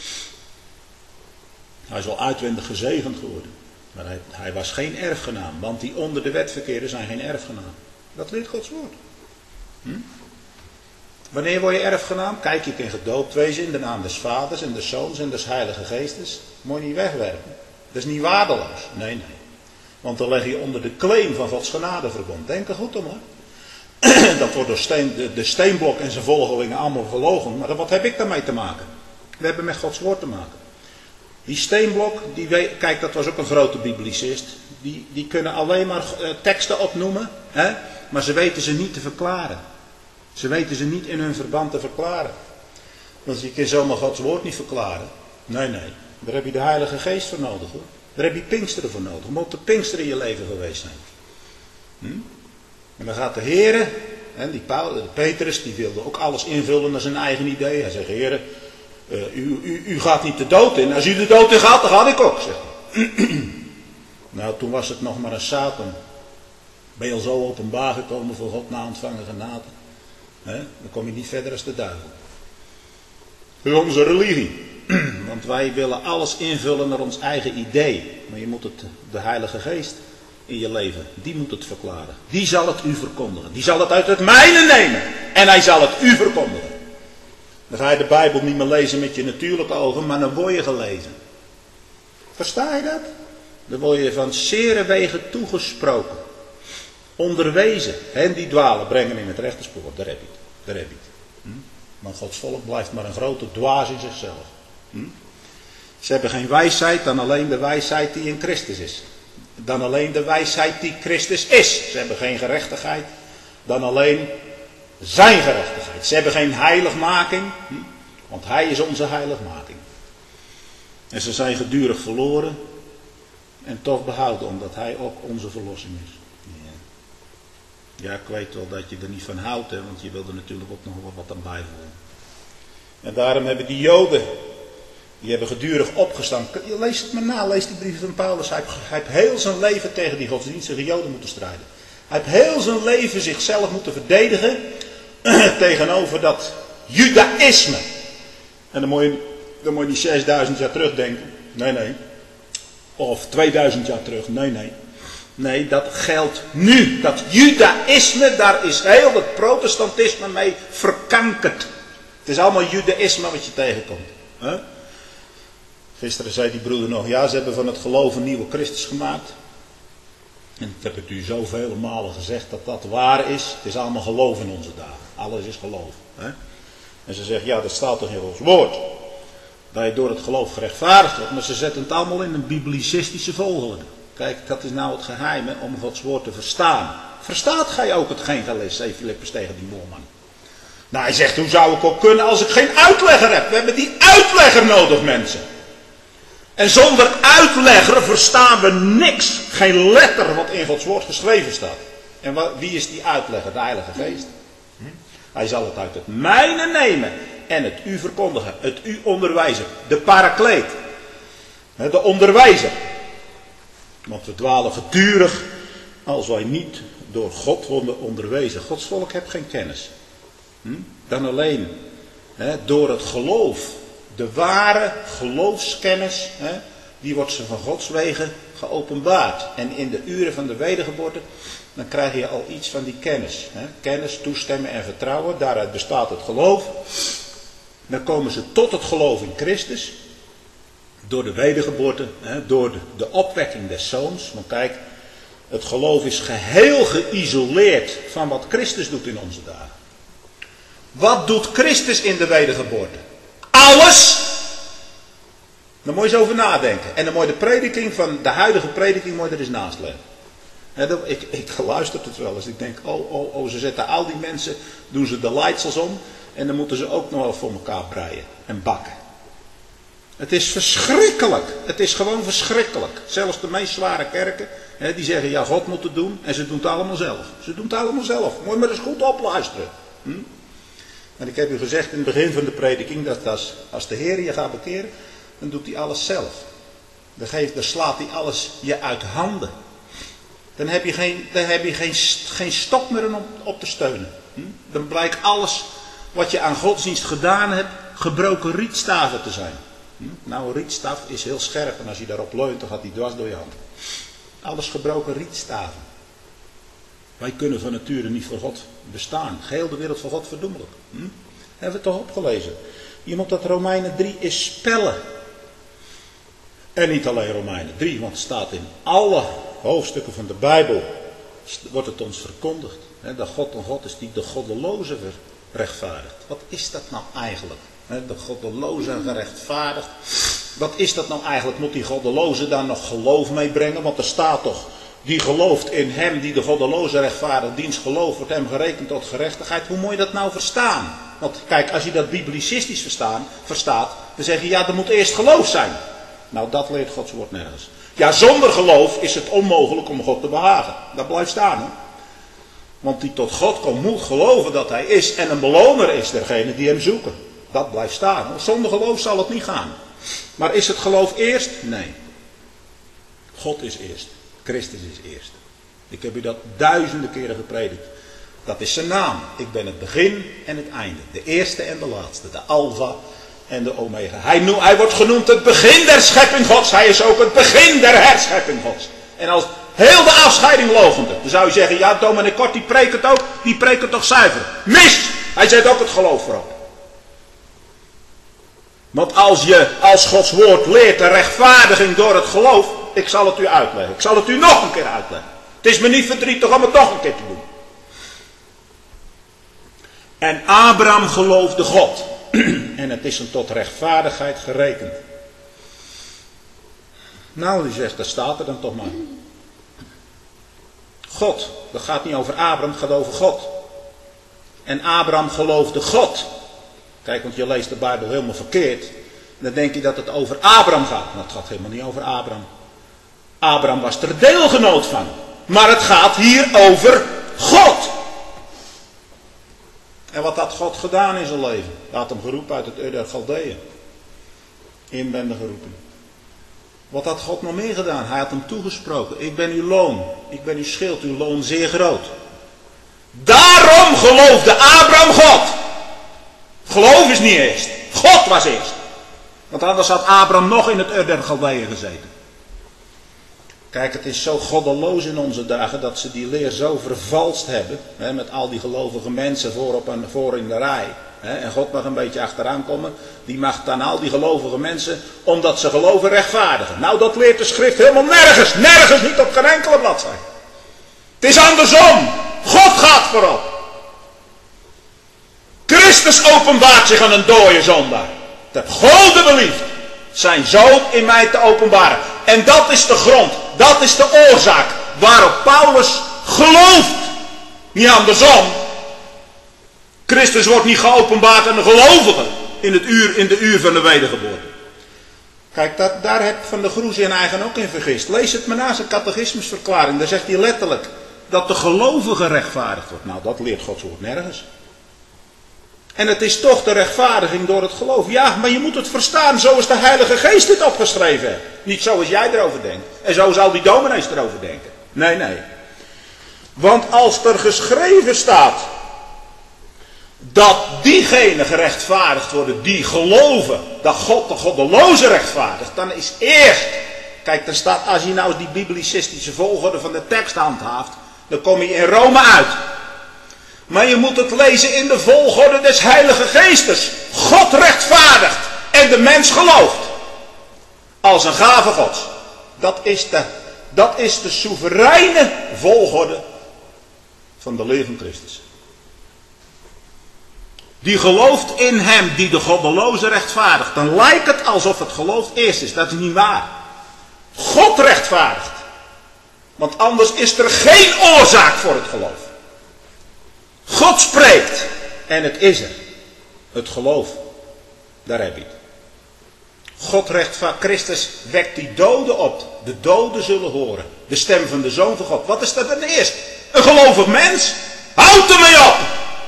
Hij is wel uitwendig gezegend geworden. Maar hij, hij was geen erfgenaam. Want die onder de wet verkeerden zijn geen erfgenaam. Dat leert Gods woord. Hm? Wanneer word je erfgenaam? Kijk, je kunt gedoopt wezen in de naam des vaders en des zoons en des heilige geestes. Moet je niet wegwerpen. Dat is niet waardeloos. Nee, nee. Want dan leg je onder de claim van Gods genadeverbond. Denk er goed om hoor. Dat wordt door steen, de, de steenblok en zijn volgelingen allemaal verloochend. Maar wat heb ik daarmee te maken? We hebben met Gods woord te maken. Die Steenblok, die weet, kijk, dat was ook een grote biblicist. Die, die kunnen alleen maar uh, teksten opnoemen, hè? Maar ze weten ze niet te verklaren. Ze weten ze niet in hun verband te verklaren. Want je kan zomaar Gods woord niet verklaren. Nee, nee. Daar heb je de Heilige Geest voor nodig, hoor. Daar heb je Pinksteren voor nodig. Moet de Pinksteren in je leven geweest zijn. Hm? En dan gaat de Heere, hè, die Paulus, de Petrus, die wilde ook alles invullen naar zijn eigen idee. Hij zegt, Heere, uh, u, u, u gaat niet de dood in. Als u de dood in gaat, dan ga ik ook, zegt hij. Nou, toen was het nog maar een Satan. Ben je al zo openbaar gekomen voor God na ontvangen genade? Hè? Dan kom je niet verder als de duivel. Dat is onze religie. Want wij willen alles invullen naar ons eigen idee. Maar je moet het, de Heilige Geest in je leven, die moet het verklaren. Die zal het u verkondigen. Die zal het uit het mijne nemen. En hij zal het u verkondigen. Dan ga je de Bijbel niet meer lezen met je natuurlijke ogen, maar dan word je gelezen. Versta je dat? Dan word je van zere wegen toegesproken. Onderwezen. Hen die dwalen brengen in het rechte spoor. Daar heb je het. Daar heb je het. Hm? Maar Gods volk blijft maar een grote dwaas in zichzelf. Hm? Ze hebben geen wijsheid dan alleen de wijsheid die in Christus is. Dan alleen de wijsheid die Christus is. Ze hebben geen gerechtigheid dan alleen zijn gerechtigheid. Ze hebben geen heiligmaking. Hm? Want hij is onze heiligmaking. En ze zijn gedurig verloren. En toch behouden omdat hij ook onze verlossing is. Ja, ik weet wel dat je er niet van houdt, hè, want je wil er natuurlijk ook nog wat aan bijvoegen. En daarom hebben die Joden, die hebben gedurig opgestaan. Lees het maar na, lees die brieven van Paulus. Hij heeft, hij heeft heel zijn leven tegen die godsdienstige Joden moeten strijden. Hij heeft heel zijn leven zichzelf moeten verdedigen tegenover dat Judaïsme. En dan moet je, dan moet je niet zesduizend jaar terugdenken. Nee, nee. Of tweeduizend jaar terug. Nee, nee. Nee, dat geldt nu. Dat Judaïsme, daar is heel het protestantisme mee verkankerd. Het is allemaal Judaïsme wat je tegenkomt. Huh? Gisteren zei die broeder nog, ja, ze hebben van het geloof een nieuwe Christus gemaakt. En ik heb het u zoveel malen gezegd dat dat waar is. Het is allemaal geloof in onze dagen. Alles is geloof. Hè? En ze zegt, ja, dat staat toch in ons woord. Dat je door het geloof gerechtvaardigd wordt. Maar ze zetten het allemaal in een biblicistische volgorde. Kijk, dat is nou het geheim, hè, om Gods woord te verstaan. Verstaat gij ook hetgeen gelezen, zei Filippus tegen die moorman. Nou, hij zegt, hoe zou ik ook kunnen als ik geen uitlegger heb? We hebben die uitlegger nodig, mensen. En zonder uitlegger verstaan we niks. Geen letter wat in Gods woord geschreven staat. En wat, wie is die uitlegger? De Heilige Geest. Hm? Hij zal het uit het mijne nemen en het u verkondigen. Het u onderwijzen. De parakleet. De onderwijzer. Want we dwalen gedurig als wij niet door God worden onderwezen. Gods volk heeft geen kennis. Hm? Dan alleen hè, door het geloof. De ware geloofskennis, hè, die wordt ze van Gods wegen geopenbaard. En in de uren van de wedergeboorte, dan krijg je al iets van die kennis. Hè. Kennis, toestemmen en vertrouwen, daaruit bestaat het geloof. Dan komen ze tot het geloof in Christus. Door de wedergeboorte, hè, door de, de opwekking des zoons. Want kijk, het geloof is geheel geïsoleerd van wat Christus doet in onze dagen. Wat doet Christus in de wedergeboorte? Alles! Daar moet je eens over nadenken. En dan moet je de prediking van de huidige prediking moet je er eens naast leggen. He, dat, ik, ik luister het wel eens. Ik denk, oh, oh, oh, ze zetten al die mensen, doen ze de lightsels om. En dan moeten ze ook nog wel voor elkaar breien en bakken. Het is verschrikkelijk. Het is gewoon verschrikkelijk. Zelfs de meest zware kerken, he, die zeggen, ja, God moet het doen. En ze doen het allemaal zelf. Ze doen het allemaal zelf. Moet je maar eens goed opluisteren. Hm? En ik heb u gezegd in het begin van de prediking, dat als, als de Heer je gaat bekeren, dan doet hij alles zelf. Dan, geeft, dan slaat hij alles je uit handen. Dan heb je geen, dan heb je geen, geen stok meer om op te steunen. Hm? Dan blijkt alles wat je aan godsdienst gedaan hebt, gebroken rietstaven te zijn. Hm? Nou, een rietstaf is heel scherp en als je daarop leunt, dan gaat die dwars door je hand. Alles gebroken rietstaven. Wij kunnen van nature niet voor God bestaan. Geheel de wereld voor God verdoemelijk. Hm? Hebben we het toch opgelezen. Je moet dat Romeinen drie eens spellen. En niet alleen Romeinen drie, want het staat in alle hoofdstukken van de Bijbel. Wordt het ons verkondigd. Hè, dat God een God is die de goddeloze rechtvaardigt. Wat is dat nou eigenlijk? De goddeloze gerechtvaardigd. Wat is dat nou eigenlijk? Moet die goddeloze daar nog geloof meebrengen? Want er staat toch, die gelooft in hem die de goddeloze rechtvaardig dienst gelooft, wordt hem gerekend tot gerechtigheid. Hoe moet je dat nou verstaan? Want kijk, als je dat biblicistisch verstaan, verstaat, dan zeg je ja, er moet eerst geloof zijn. Nou, dat leert Gods woord nergens. Ja, zonder geloof is het onmogelijk om God te behagen. Dat blijft staan, hè? Want die tot God komt moet geloven dat hij is en een beloner is dergenen die hem zoeken. Dat blijft staan. Hoor. Zonder geloof zal het niet gaan. Maar is het geloof eerst? Nee. God is eerst. Christus is eerst. Ik heb u dat duizenden keren gepredikt. Dat is zijn naam. Ik ben het begin en het einde. De eerste en de laatste. De Alpha en de Omega. Hij, noem, hij wordt genoemd het begin der schepping Gods. Hij is ook het begin der herschepping Gods. En als heel de afscheiding logende, dan zou je zeggen, ja, dominee Kort, die preekt het ook. Die preekt het toch zuiver. Mis! Hij zet ook het geloof voorop. Want als je als Gods woord leert de rechtvaardiging door het geloof, ik zal het u uitleggen. Ik zal het u nog een keer uitleggen. Het is me niet verdrietig om het nog een keer te doen. En Abraham geloofde God. En het is hem tot rechtvaardigheid gerekend. Nou, die zegt, dat staat er dan toch maar. God, dat gaat niet over Abraham, het gaat over God. En Abraham geloofde God. Kijk, want je leest de Bijbel helemaal verkeerd. Dan denk je dat het over Abraham gaat. Maar het gaat helemaal niet over Abraham. Abraham was er deelgenoot van. Maar het gaat hier over God. En wat had God gedaan in zijn leven? Hij had hem geroepen uit het Ur der Galdeeën. Inwendig geroepen. Wat had God nog meer gedaan? Hij had hem toegesproken. Ik ben uw loon. Ik ben uw schild. Uw loon zeer groot. Daarom geloofde Abraham God. Geloof is niet eerst. God was eerst. Want anders had Abraham nog in het Ur der Galdeeën gezeten. Kijk, het is zo goddeloos in onze dagen dat ze die leer zo vervalst hebben. Hè, met al die gelovige mensen voorop en voor in de rij. Hè, en God mag een beetje achteraan komen. Die mag dan al die gelovige mensen, omdat ze geloven, rechtvaardigen. Nou, dat leert de schrift helemaal nergens. Nergens, niet op geen enkele bladzijde. Het is andersom. God gaat voorop. Christus openbaart zich aan een dode zondaar. Het heeft God beliefd zijn zoon in mij te openbaren. En dat is de grond. Dat is de oorzaak waarop Paulus gelooft. Niet andersom. Christus wordt niet geopenbaard aan de gelovigen in, het uur, in de uur van de wedergeboorte. Kijk, dat, daar heb Van der Groes in eigen ook in vergist. Lees het maar na zijn catechismusverklaring. Daar zegt hij letterlijk dat de gelovige rechtvaardigd wordt. Nou, dat leert Gods woord nergens. En het is toch de rechtvaardiging door het geloof. Ja, maar je moet het verstaan zoals de Heilige Geest dit opgeschreven heeft. Niet zoals jij erover denkt. En zo zal die dominees erover denken. Nee, nee. Want als er geschreven staat dat diegenen gerechtvaardigd worden die geloven dat God de goddeloze rechtvaardigt, dan is eerst, kijk, er staat, als je nou die biblicistische volgorde van de tekst handhaaft, dan kom je in Rome uit. Maar je moet het lezen in de volgorde des Heilige Geestes. God rechtvaardigt en de mens gelooft. Als een gave Gods. Dat is de, dat is de soevereine volgorde van de leer van Christus. Die gelooft in hem die de goddeloze rechtvaardigt. Dan lijkt het alsof het geloof eerst is. Dat is niet waar. God rechtvaardigt. Want anders is er geen oorzaak voor het geloof. God spreekt. En het is er. Het geloof. Daar heb je het. God rechtvaardigt. Christus wekt die doden op. De doden zullen horen. De stem van de Zoon van God. Wat is dat dan eerst? Een gelovig mens. Houd ermee op.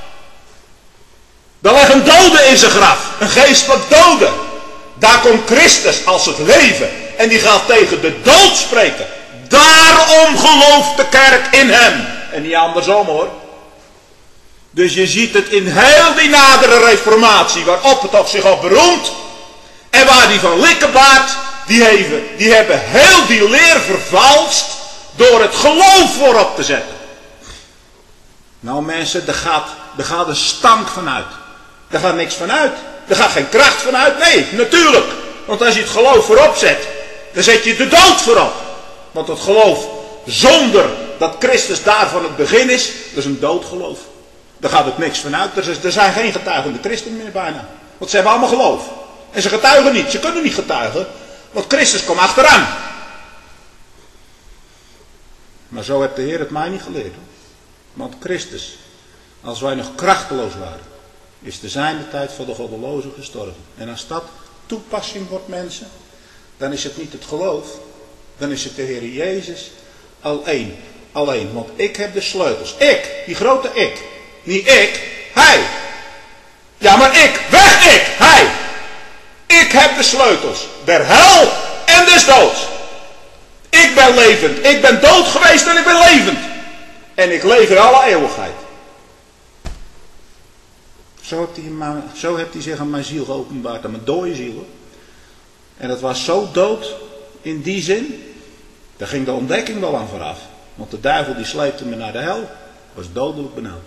Er ligt een dode in zijn graf. Een geestelijk dode. Daar komt Christus als het leven. En die gaat tegen de dood spreken. Daarom gelooft de kerk in hem. En niet andersom hoor. Dus je ziet het in heel die nadere reformatie. Waarop het toch zich op beroemt. En waar die van Likkebaard. Die hebben, die hebben heel die leer vervalst. Door het geloof voorop te zetten. Nou mensen, er gaat, er gaat een stank vanuit. Er gaat niks vanuit. Er gaat geen kracht vanuit. Nee, natuurlijk. Want als je het geloof voorop zet. Dan zet je de dood voorop. Want het geloof zonder dat Christus daar van het begin is. Dat is een doodgeloof. Daar gaat ook niks vanuit. Er zijn geen getuigende christenen meer bijna. Want ze hebben allemaal geloof. En ze getuigen niet. Ze kunnen niet getuigen. Want Christus komt achteraan. Maar zo heeft de Heer het mij niet geleerd. Hoor. Want Christus, als wij nog krachteloos waren, is te zijner tijd voor de goddelozen gestorven. En als dat toepassing wordt, mensen, dan is het niet het geloof. Dan is het de Heer Jezus alleen. Alleen. Want ik heb de sleutels. Ik. Die grote ik. Niet ik. Hij. Ja, maar ik. Weg ik. Hij. Ik heb de sleutels. Der hel en des doods. Ik ben levend. Ik ben dood geweest en ik ben levend. En ik leef in alle eeuwigheid. Zo heeft, hij, zo heeft hij zich aan mijn ziel geopenbaard. Aan mijn dode ziel. Hoor. En dat was zo dood in die zin. Daar ging de ontdekking wel aan vooraf. Want de duivel die sleepte me naar de hel. Was dodelijk benauwd.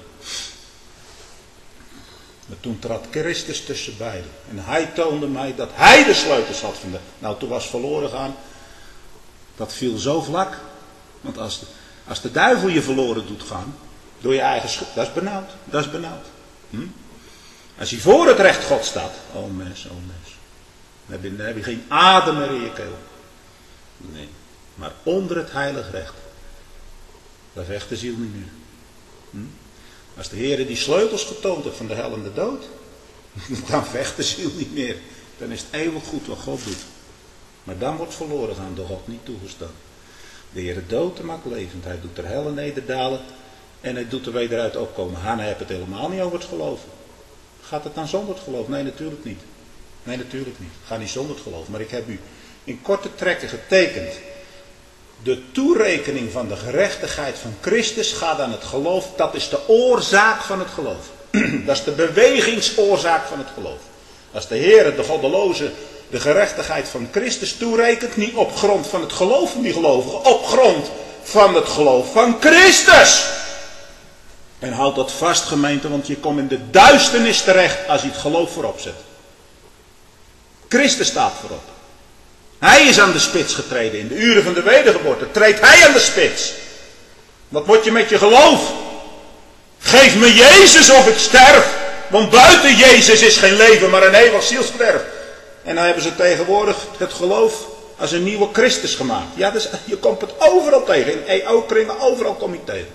Maar toen trad Christus tussen beiden. En hij toonde mij dat hij de sleutels had van de... Nou, toen was verloren gaan. Dat viel zo vlak. Want als de, als de duivel je verloren doet gaan. Door je eigen schuld. Dat is benauwd. Dat is benauwd. Hm? Als hij voor het recht God staat. Oh mens, oh mens. Dan heb je, dan heb je geen adem meer in je keel. Nee. Maar onder het heilig recht. Daar vecht de ziel niet meer. Hm? Als de Heer die sleutels getoond heeft van de hel en de dood. Dan vecht de ziel niet meer. Dan is het eeuwig goed wat God doet. Maar dan wordt verloren gaan door God niet toegestaan. De Heer dood te maakt levend. Hij doet er hel en nederdalen. En hij doet er wederuit opkomen. Hanna heeft het helemaal niet over het geloven. Gaat het dan zonder het geloof? Nee, natuurlijk niet. Nee, natuurlijk niet. Ga niet zonder het geloof. Maar ik heb u in korte trekken getekend. De toerekening van de gerechtigheid van Christus gaat aan het geloof. Dat is de oorzaak van het geloof. Dat is de bewegingsoorzaak van het geloof. Als de Heer de goddeloze de gerechtigheid van Christus toerekent. Niet op grond van het geloof van die gelovigen. Op grond van het geloof van Christus. En houd dat vast, gemeente, want je komt in de duisternis terecht als je het geloof voorop zet. Christus staat voorop. Hij is aan de spits getreden. In de uren van de wedergeboorte treedt hij aan de spits. Wat moet je met je geloof? Geef me Jezus of ik sterf. Want buiten Jezus is geen leven, maar een eeuwig zielsverderf. En dan hebben ze tegenwoordig het geloof als een nieuwe Christus gemaakt. Ja, dus je komt het overal tegen. In E O-kringen, overal kom je tegen.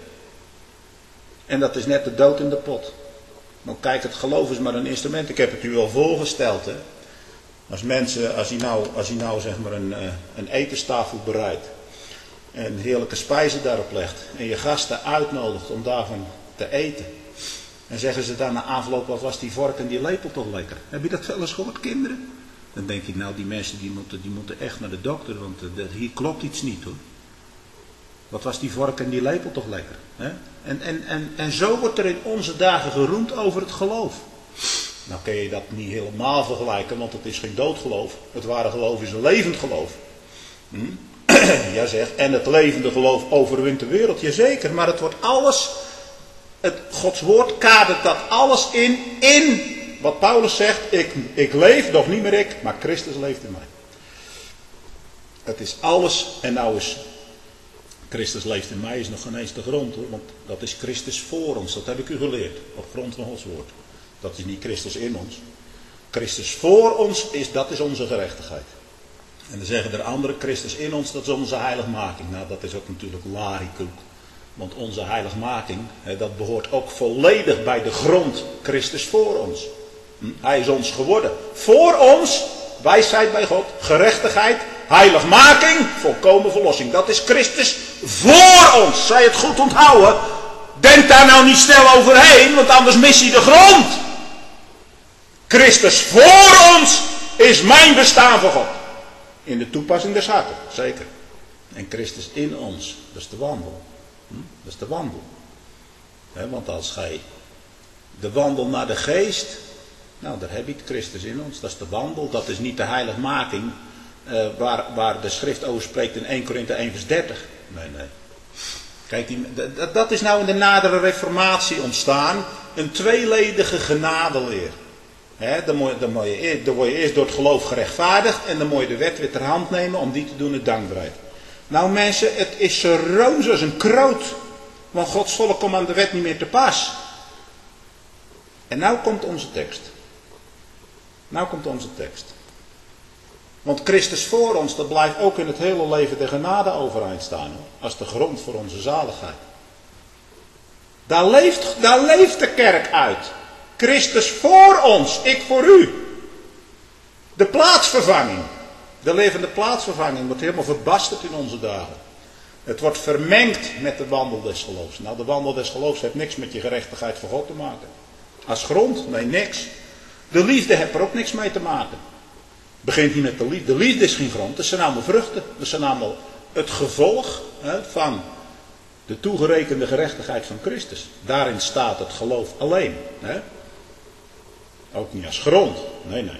En dat is net de dood in de pot. Want kijk, het geloof is maar een instrument. Ik heb het u al voorgesteld. Hè? Als mensen, als hij nou, als hij nou zeg maar een, een etenstafel bereidt. En heerlijke spijzen daarop legt. En je gasten uitnodigt om daarvan te eten. En zeggen ze dan na afloop, wat was die vork en die lepel toch lekker. Heb je dat wel eens gehoord, kinderen? Dan denk ik, nou die mensen die moeten, die moeten echt naar de dokter. Want de, hier klopt iets niet hoor. Wat was die vork en die lepel toch lekker. Hè? En, en, en, en zo wordt er in onze dagen geroemd over het geloof. Nou kun je dat niet helemaal vergelijken, want het is geen doodgeloof. Het ware geloof is een levend geloof. Hm? Ja zeg, en het levende geloof overwint de wereld, jazeker. Maar het wordt alles, het, Gods woord kadert dat alles in, in wat Paulus zegt. Ik, ik leef, doch niet meer ik, maar Christus leeft in mij. Het is alles, en nou is Christus leeft in mij, is nog geen eens de grond hoor. Want dat is Christus voor ons, dat heb ik u geleerd, op grond van Gods woord. Dat is niet Christus in ons. Christus voor ons, is, dat is onze gerechtigheid. En dan zeggen er anderen, Christus in ons, dat is onze heiligmaking. Nou, dat is ook natuurlijk larikoek. Want onze heiligmaking, hè, dat behoort ook volledig bij de grond. Christus voor ons. Hm? Hij is ons geworden. Voor ons, wijsheid bij God, gerechtigheid, heiligmaking, volkomen verlossing. Dat is Christus voor ons. Zij het goed onthouden. Denk daar nou niet snel overheen, want anders mis je de grond. Christus voor ons is mijn bestaan voor God. In de toepassing des harten, zeker. En Christus in ons, dat is de wandel. Hm? Dat is de wandel. He, want als gij de wandel naar de geest, nou daar heb je het Christus in ons, dat is de wandel. Dat is niet de heiligmaking uh, waar, waar de schrift over spreekt in Eerste Korinthe één vers dertig. Nee, nee. Kijk, die, dat, dat is nou in de nadere reformatie ontstaan. Een tweeledige genadeleer. He, dan, moet, dan, moet je, dan word je eerst door het geloof gerechtvaardigd. En dan moet je de wet weer ter hand nemen om die te doen in dankbaarheid. Nou mensen, het is zo room zoals een kroot. Want Gods volk komt aan de wet niet meer te pas. En nou komt onze tekst. Nou komt onze tekst. Want Christus voor ons, dat blijft ook in het hele leven de genade overeind staan. Hoor, als de grond voor onze zaligheid. Daar leeft, daar leeft de kerk uit. Christus voor ons, ik voor u. De plaatsvervanging. De levende plaatsvervanging wordt helemaal verbasterd in onze dagen. Het wordt vermengd met de wandel des geloofs. Nou, de wandel des geloofs heeft niks met je gerechtigheid voor God te maken. Als grond, nee, niks. De liefde heeft er ook niks mee te maken. Het begint niet met de liefde. De liefde is geen grond. Dat zijn allemaal vruchten. Dat zijn allemaal het gevolg hè, van de toegerekende gerechtigheid van Christus. Daarin staat het geloof alleen. Hè? Ook niet als grond. Nee, nee.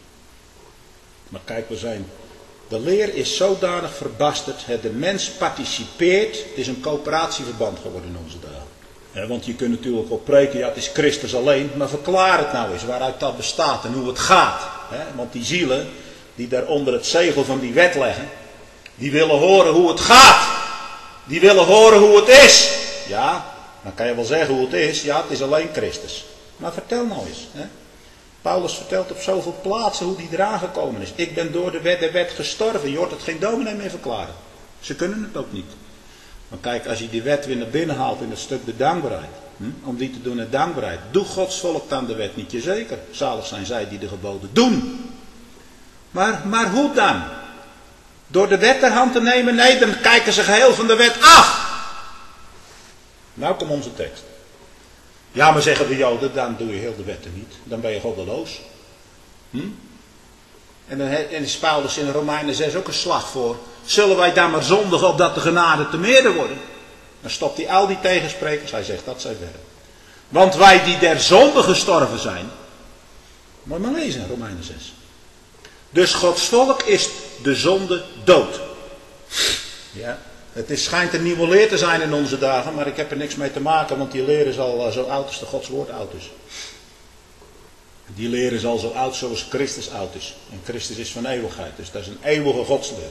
Maar kijk, we zijn... De leer is zodanig verbasterd. De mens participeert. Het is een coöperatieverband geworden in onze dagen. Ja, want je kunt natuurlijk wel preken, ja het is Christus alleen. Maar verklaar het nou eens waaruit dat bestaat en hoe het gaat. Hè? Want die zielen die daar onder het zegel van die wet leggen. Die willen horen hoe het gaat. Die willen horen hoe het is. Ja, dan kan je wel zeggen hoe het is. Ja, het is alleen Christus. Maar vertel nou eens. Hè? Paulus vertelt op zoveel plaatsen hoe die eraan gekomen is. Ik ben door de wet de wet gestorven. Je hoort het geen dominee meer verklaren. Ze kunnen het ook niet. Maar kijk, als je die wet weer naar binnen haalt in het stuk de dankbaarheid. Hm, om die te doen in dankbaarheid. Doe Gods volk dan de wet niet, je zeker. Zalig zijn zij die de geboden doen. Maar, maar hoe dan? Door de wet ter hand te nemen? Nee, dan kijken ze geheel van de wet af. Nou komt onze tekst. Ja, maar zeggen de Joden, dan doe je heel de wetten niet. Dan ben je goddeloos. Hm? En dan is Paulus in Romeinen zes ook een slag voor. Zullen wij dan maar zondigen opdat de genade te meerder worden? Dan stopt hij al die tegensprekers. Hij zegt dat zij verder. Want wij die der zonde gestorven zijn. Moet je maar lezen, Romeinen zes. Dus Gods volk is de zonde dood. Ja. Het is, schijnt een nieuwe leer te zijn in onze dagen, maar ik heb er niks mee te maken, want die leer is al uh, zo oud als de Gods woord oud is. Die leer is al zo oud zoals Christus oud is. En Christus is van eeuwigheid, dus dat is een eeuwige godsleer.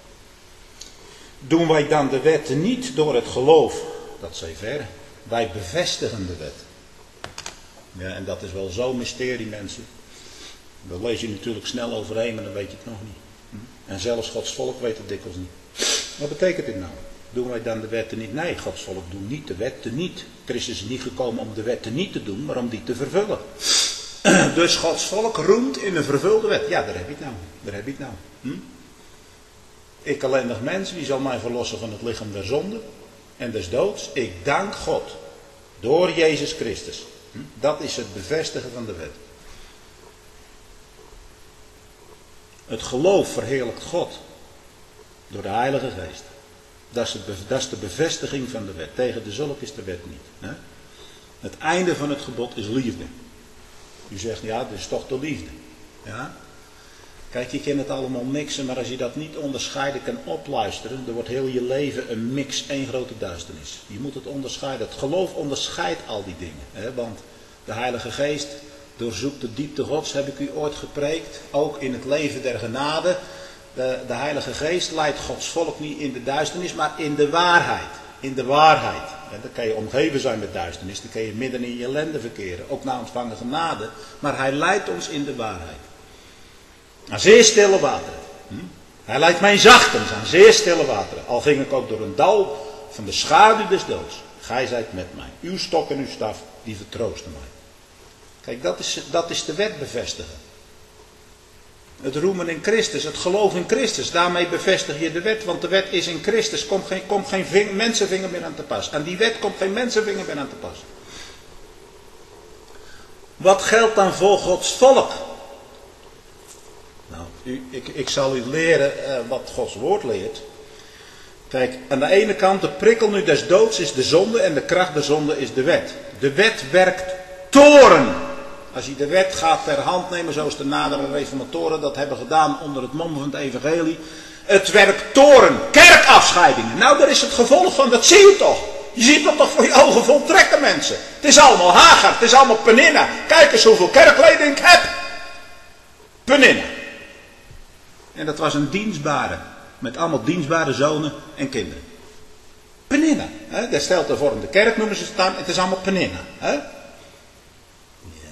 Doen wij dan de wet niet door het geloof? Dat zij ver. Wij bevestigen de wet. Ja, en dat is wel zo'n mysterie, mensen. Daar lees je natuurlijk snel overheen, maar dan weet je het nog niet. En zelfs Gods volk weet het dikwijls niet. Wat betekent dit nou? Doen wij dan de wetten niet? Nee, Gods volk doet niet de wetten niet. Christus is niet gekomen om de wetten niet te doen, maar om die te vervullen. Dus Gods volk roemt in een vervulde wet. Ja, daar heb je het nou. Daar heb je het nou. Hm? Ik ellendig mens, wie zal mij verlossen van het lichaam der zonde en des doods? Ik dank God. Door Jezus Christus. Hm? Dat is het bevestigen van de wet. Het geloof verheerlijkt God. Door de Heilige Geest. Dat is, het, dat is de bevestiging van de wet. Tegen de zulk is de wet niet. Hè? Het einde van het gebod is liefde. U zegt, ja, dat is toch de liefde. Ja? Kijk, je kent het allemaal mixen, maar als je dat niet onderscheiden kan opluisteren, dan wordt heel je leven een mix, één grote duisternis. Je moet het onderscheiden. Het geloof onderscheidt al die dingen. Hè? Want de Heilige Geest doorzoekt de diepte Gods, heb ik u ooit gepreekt. Ook in het leven der genade. De, de Heilige Geest leidt Gods volk niet in de duisternis, maar in de waarheid. In de waarheid. En dan kan je omgeven zijn met duisternis, dan kan je midden in je ellende verkeren. Ook na ontvangen genade. Maar hij leidt ons in de waarheid. Aan zeer stille wateren. Hm? Hij leidt mij zachtens aan zeer stille wateren. Al ging ik ook door een dal van de schaduw des doods. Gij zijt met mij. Uw stok en uw staf, die vertroosten mij. Kijk, dat is, dat is de wet bevestigen. Het roemen in Christus, het geloof in Christus. Daarmee bevestig je de wet, want de wet is in Christus. Komt geen, komt geen ving, mensenvinger meer aan te pas. Aan die wet komt geen mensenvinger meer aan te pas. Wat geldt dan voor Gods volk? Nou, u, ik, ik zal u leren uh, wat Gods woord leert. Kijk, aan de ene kant de prikkel nu des doods is de zonde en de kracht der zonde is de wet. De wet werkt toren. Als je de wet gaat ter hand nemen, zoals de nadere reformatoren dat hebben gedaan onder het mom van het evangelie. Het werkt toren, kerkafscheidingen. Nou, daar is het gevolg van, dat zie je toch. Je ziet dat toch voor je ogen voltrekken, mensen. Het is allemaal Hagar, het is allemaal Peninna. Kijk eens hoeveel kerkleden ik heb. Peninna. En dat was een dienstbare, met allemaal dienstbare zonen en kinderen. Peninna. Hè? Dat stelt de vorm de kerk, noemen ze het dan. Het is allemaal Peninna. Hè?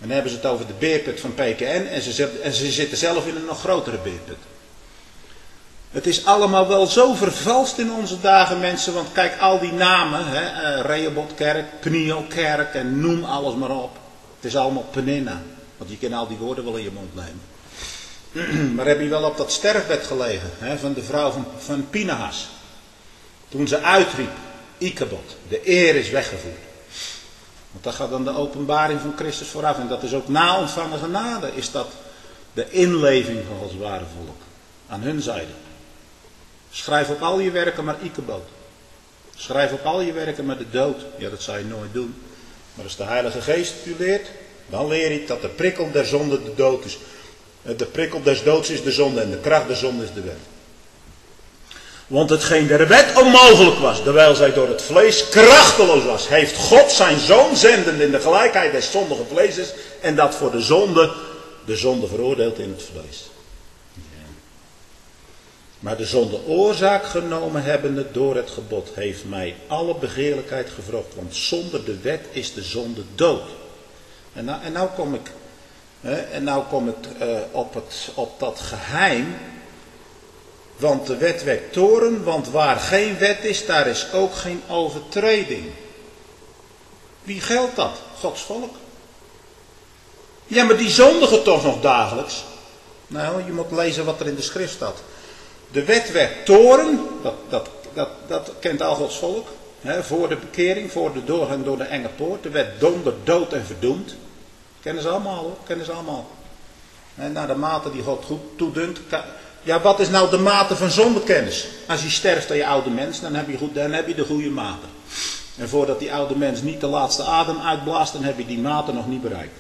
En dan hebben ze het over de beerput van P K N en ze, en ze zitten zelf in een nog grotere beerput. Het is allemaal wel zo vervalst in onze dagen, mensen, want kijk al die namen, hè, uh, Rehobothkerk, Penielkerk en noem alles maar op. Het is allemaal Peninna, want je kan al die woorden wel in je mond nemen. Maar heb je wel op dat sterfbed gelegen, hè, van de vrouw van, van Pinehas. Toen ze uitriep, Ichabod, de eer is weggevoerd. Want daar gaat dan de openbaring van Christus vooraf. En dat is ook na ontvangen genade, is dat de inleving van Gods ware volk. Aan hun zijde. Schrijf op al je werken maar Ichabod. Schrijf op al je werken maar de dood. Ja, dat zou je nooit doen. Maar als de Heilige Geest u leert, dan leer je dat de prikkel der zonde de dood is. De prikkel des doods is de zonde en de kracht der zonde is de wet. Want hetgeen der wet onmogelijk was, terwijl zij door het vlees krachteloos was, heeft God zijn zoon zendend in de gelijkheid des zondige vleeses en dat voor de zonde, de zonde veroordeeld in het vlees. Ja. Maar de zonde oorzaak genomen hebbende door het gebod heeft mij alle begeerlijkheid gewrocht, want zonder de wet is de zonde dood. En nou, en nou kom ik, hè, en nou kom ik uh, op, het, op dat geheim. Want de wet wekt toorn, want waar geen wet is, daar is ook geen overtreding. Wie geldt dat? Gods volk. Ja, maar die zondigen toch nog dagelijks? Nou, je moet lezen wat er in de schrift staat. De wet wekt toorn, dat, dat, dat, dat kent al Gods volk. Hè, voor de bekering, voor de doorgang door de enge poort. De wet dondert, dood en verdoemd. Kennen ze allemaal hoor, kennen ze allemaal. En naar de mate die God goed toedunt. Ja, wat is nou de mate van zondekennis? Als je sterft aan je oude mens, dan heb je, goed, dan heb je de goede mate. En voordat die oude mens niet de laatste adem uitblaast, dan heb je die mate nog niet bereikt.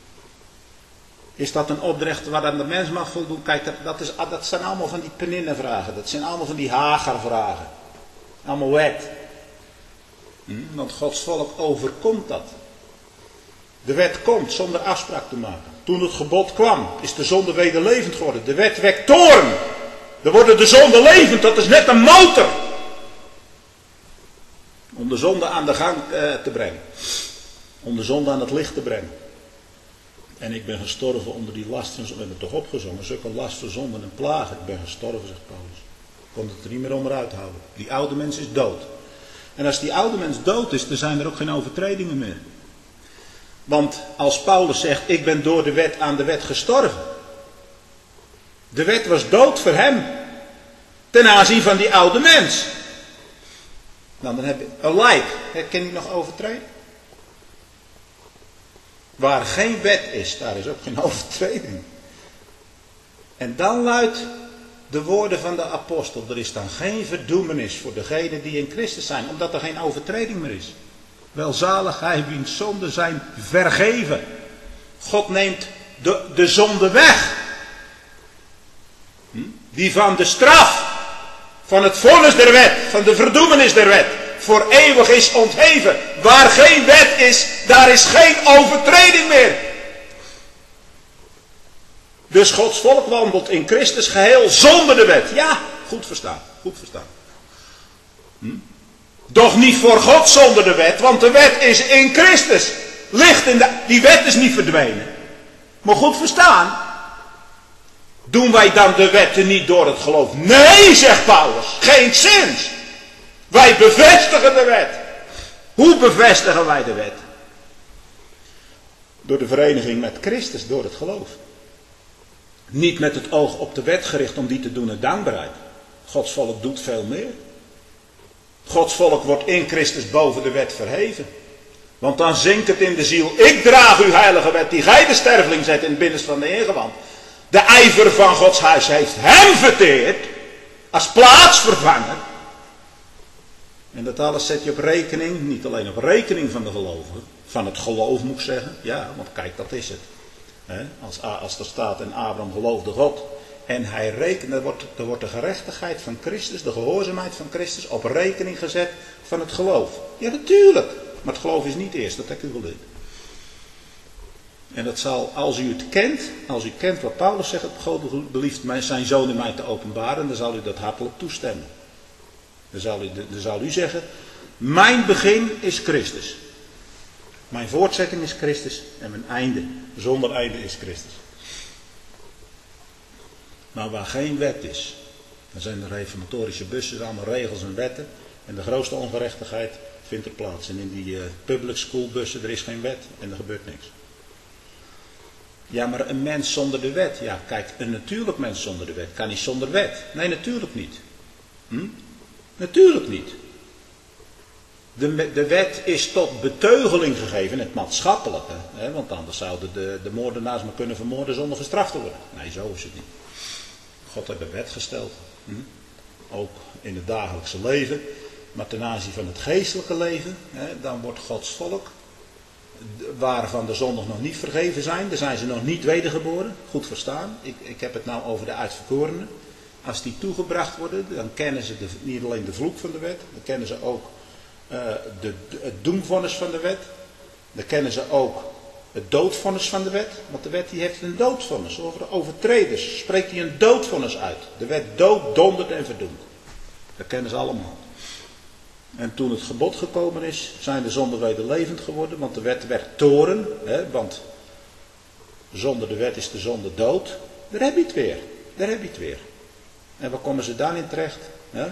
Is dat een opdracht waar de mens mag voldoen? Kijk, dat, dat, is, dat zijn allemaal van die Peninne-vragen. Dat zijn allemaal van die Hagar-vragen. Allemaal wet. Hm? Want Gods volk overkomt dat. De wet komt zonder afspraak te maken. Toen het gebod kwam, is de zonde wederlevend geworden. De wet wekt toorn. Dan wordt de zonde levend, dat is net een motor. Om de zonde aan de gang uh, te brengen. Om de zonde aan het licht te brengen. En ik ben gestorven onder die last van zonde. We hebben het toch opgezongen, zulke last van zonde en plagen. Ik ben gestorven, zegt Paulus. Ik kon het er niet meer onderuit houden. Die oude mens is dood. En als die oude mens dood is, dan zijn er ook geen overtredingen meer. Want als Paulus zegt, ik ben door de wet aan de wet gestorven. De wet was dood voor hem. Ten aanzien van die oude mens. Nou, dan heb je een lijk. Ken je nog overtreden? Waar geen wet is, daar is ook geen overtreding. En dan luidt de woorden van de apostel. Er is dan geen verdoemenis voor degenen die in Christus zijn. Omdat er geen overtreding meer is. Welzalig hij wiens zonden zijn vergeven. God neemt de, de zonde weg. Hm? Die van de straf. Van het vonnis der wet. Van de verdoemenis der wet. Voor eeuwig is ontheven. Waar geen wet is, daar is geen overtreding meer. Dus Gods volk wandelt in Christus geheel zonder de wet. Ja, goed verstaan. Goed verstaan. Hm? Doch niet voor God zonder de wet, want de wet is in Christus. Ligt in de, die wet is niet verdwenen. Maar goed verstaan. Doen wij dan de wetten niet door het geloof? Nee, zegt Paulus. Geen zins. Wij bevestigen de wet. Hoe bevestigen wij de wet? Door de vereniging met Christus, door het geloof. Niet met het oog op de wet gericht om die te doen en dankbaarheid. Gods volk doet veel meer. Gods volk wordt in Christus boven de wet verheven. Want dan zinkt het in de ziel. Ik draag uw heilige wet die gij de sterveling zet in het binnenste van de ingewand. De ijver van Gods huis heeft hem verteerd. Als plaatsvervanger. En dat alles zet je op rekening. Niet alleen op rekening van de gelovigen. Van het geloof moet ik zeggen. Ja, want kijk, dat is het. He, als, als er staat en Abraham geloofde God. En hij rekent, er wordt, er wordt de gerechtigheid van Christus, de gehoorzaamheid van Christus op rekening gezet van het geloof. Ja, natuurlijk. Maar het geloof is niet eerst, dat heb ik u geleerd. En dat zal, als u het kent, als u kent wat Paulus zegt, God belieft zijn zoon in mij te openbaren, dan zal u dat hartelijk toestemmen. Dan zal u, dan zal u zeggen, mijn begin is Christus. Mijn voortzetting is Christus en mijn einde, zonder einde, is Christus. Maar waar geen wet is, dan zijn de reformatorische bussen allemaal regels en wetten. En de grootste ongerechtigheid vindt er plaats. En in die uh, public school bussen, er is geen wet en er gebeurt niks. Ja, maar een mens zonder de wet. Ja, kijk, een natuurlijk mens zonder de wet kan niet zonder wet. Nee, natuurlijk niet. Hm? Natuurlijk niet. De, de wet is tot beteugeling gegeven, het maatschappelijke. Hè, want anders zouden de, de moordenaars maar kunnen vermoorden zonder gestraft te worden. Nee, zo is het niet. God heeft een wet gesteld. Hm? Ook in het dagelijkse leven. Maar ten aanzien van het geestelijke leven, hè, dan wordt Gods volk, waarvan de zonden nog niet vergeven zijn, dan zijn ze nog niet wedergeboren. Goed verstaan. Ik, ik heb het nou over de uitverkorenen. Als die toegebracht worden, dan kennen ze de, niet alleen de vloek van de wet, dan kennen ze ook uh, de, de, het doemvonnis van de wet. Dan kennen ze ook het doodvonnis van de wet. Want de wet die heeft een doodvonnis. Over de overtreders spreekt hij een doodvonnis uit. De wet dood, dondert en verdoemt. Dat kennen ze allemaal. En toen het gebod gekomen is, zijn de zonden wederlevend geworden. Want de wet werd toren. Hè, want zonder de wet is de zonde dood. Daar heb je het weer. Daar heb je het weer. En waar komen ze dan in terecht? Hè?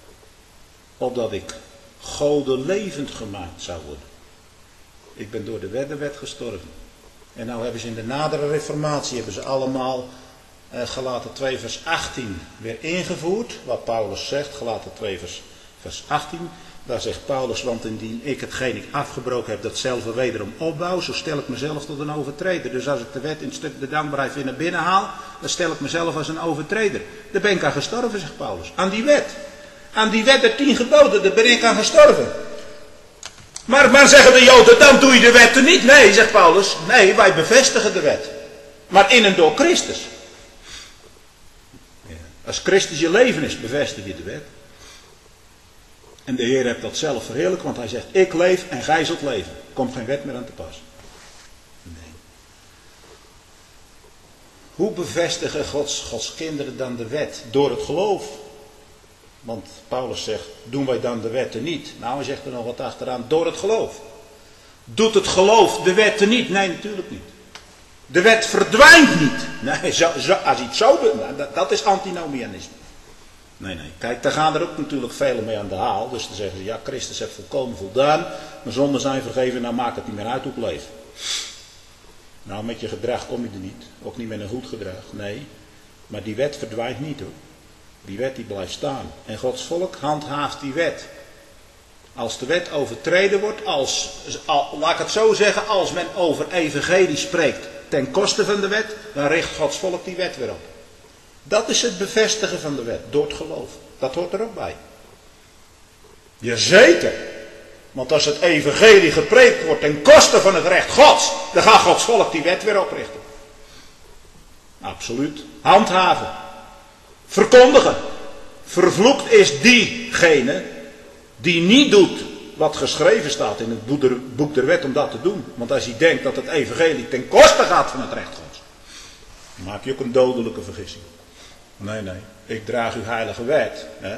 Opdat ik Gode levend gemaakt zou worden. Ik ben door de wet de wet gestorven. En nou hebben ze in de nadere reformatie hebben ze allemaal eh, Galaten twee vers achttien weer ingevoerd. Wat Paulus zegt, Galaten twee vers, vers achttien. Daar zegt Paulus, want indien ik hetgeen ik afgebroken heb, datzelfde wederom opbouw, zo stel ik mezelf tot een overtreder. Dus als ik de wet in het stuk de dankbaarheid weer naar binnen haal, dan stel ik mezelf als een overtreder. Daar ben ik aan gestorven, zegt Paulus. Aan die wet. Aan die wet der tien geboden, daar ben ik aan gestorven. Maar, maar zeggen de Joden, dan doe je de wet er niet. Nee, zegt Paulus, nee, wij bevestigen de wet. Maar in en door Christus. Ja. Als Christus je leven is, bevestig je de wet. En de Heer heeft dat zelf verheerlijk, want hij zegt, ik leef en gij zult leven. Er komt geen wet meer aan te pas. Nee. Hoe bevestigen Gods, Gods kinderen dan de wet? Door het geloof. Want Paulus zegt, doen wij dan de wetten niet? Nou, hij zegt er nog wat achteraan, door het geloof. Doet het geloof de wetten niet? Nee, natuurlijk niet. De wet verdwijnt niet. Nee, zo, zo, als iets zo, nou, dat, dat is antinomianisme. Nee, nee. Kijk, daar gaan er ook natuurlijk velen mee aan de haal. Dus dan zeggen ze, ja, Christus heeft volkomen voldaan. Mijn zonden zijn vergeven, nou maakt het niet meer uit hoe ik leef. Nou, met je gedrag kom je er niet. Ook niet met een goed gedrag. Nee. Maar die wet verdwijnt niet hoor. Die wet die blijft staan. En Gods volk handhaaft die wet. Als de wet overtreden wordt, als, al, laat ik het zo zeggen, als men over evangelie spreekt ten koste van de wet, dan richt Gods volk die wet weer op. Dat is het bevestigen van de wet, door het geloof. Dat hoort er ook bij. Jazeker. Want als het evangelie gepreekt wordt ten koste van het recht Gods, dan gaat Gods volk die wet weer oprichten. Absoluut. Handhaven. Verkondigen. Vervloekt is diegene die niet doet wat geschreven staat in het boek der wet om dat te doen. Want als hij denkt dat het evangelie ten koste gaat van het recht Gods, dan maak je ook een dodelijke vergissing. Nee, nee. Ik draag uw heilige wet. Hè?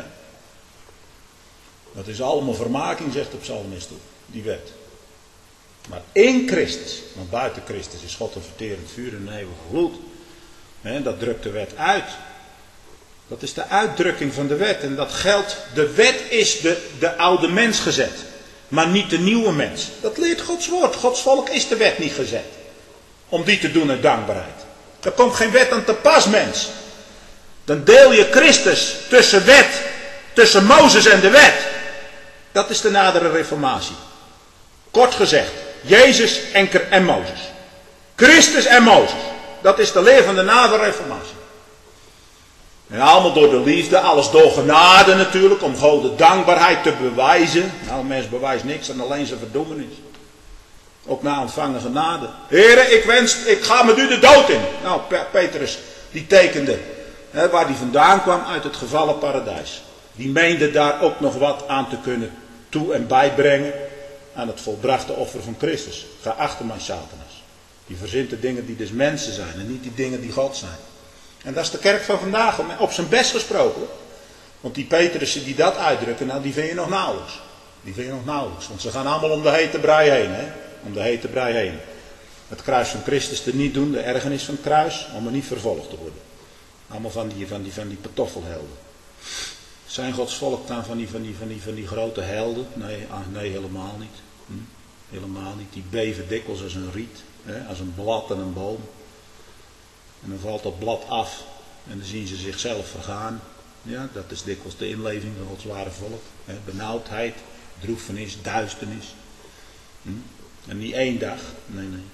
Dat is allemaal vermaking, zegt de psalmist, die wet. Maar in Christus, want buiten Christus is God een verterend vuur en een eeuwige gloed. Hè? Dat drukt de wet uit. Dat is de uitdrukking van de wet. En dat geldt, de wet is de, de oude mens gezet. Maar niet de nieuwe mens. Dat leert Gods woord. Gods volk is de wet niet gezet. Om die te doen uit dankbaarheid. Er komt geen wet aan te pas, mens. Dan deel je Christus tussen wet, tussen Mozes en de wet. Dat is de nadere reformatie. Kort gezegd, Jezus en, en Mozes. Christus en Mozes. Dat is de leer van de nadere reformatie. En allemaal door de liefde, alles door genade natuurlijk, om God de dankbaarheid te bewijzen. Nou, een mens bewijst niks en alleen zijn verdoemenis. Ook na ontvangen genade. Heren, ik wens, ik ga met u de dood in. Nou, Petrus, die tekende, hè, waar die vandaan kwam uit het gevallen paradijs. Die meende daar ook nog wat aan te kunnen toe en bijbrengen aan het volbrachte offer van Christus. Ga achter mij, Satanas. Die verzint de dingen die dus mensen zijn en niet die dingen die God zijn. En dat is de kerk van vandaag, op zijn best gesproken. Want die Petrussen die dat uitdrukken, nou die vind je nog nauwelijks. Die vind je nog nauwelijks, want ze gaan allemaal om de hete brei heen. Hè? om de hete brei heen. Het kruis van Christus te niet doen, de ergernis van het kruis, om er niet vervolgd te worden. Allemaal van die, van die, van die pantoffelhelden. Zijn Gods volk dan van die, van die, van die, van die grote helden? Nee, ah, nee helemaal niet. Hm? Helemaal niet. Die beven dikwijls als een riet, hè? Als een blad en een boom. En dan valt dat blad af en dan zien ze zichzelf vergaan. Ja, dat is dikwijls de inleving van Gods ware volk. Hè? Benauwdheid, droefenis, duisternis. Hm? En niet één dag, nee, nee.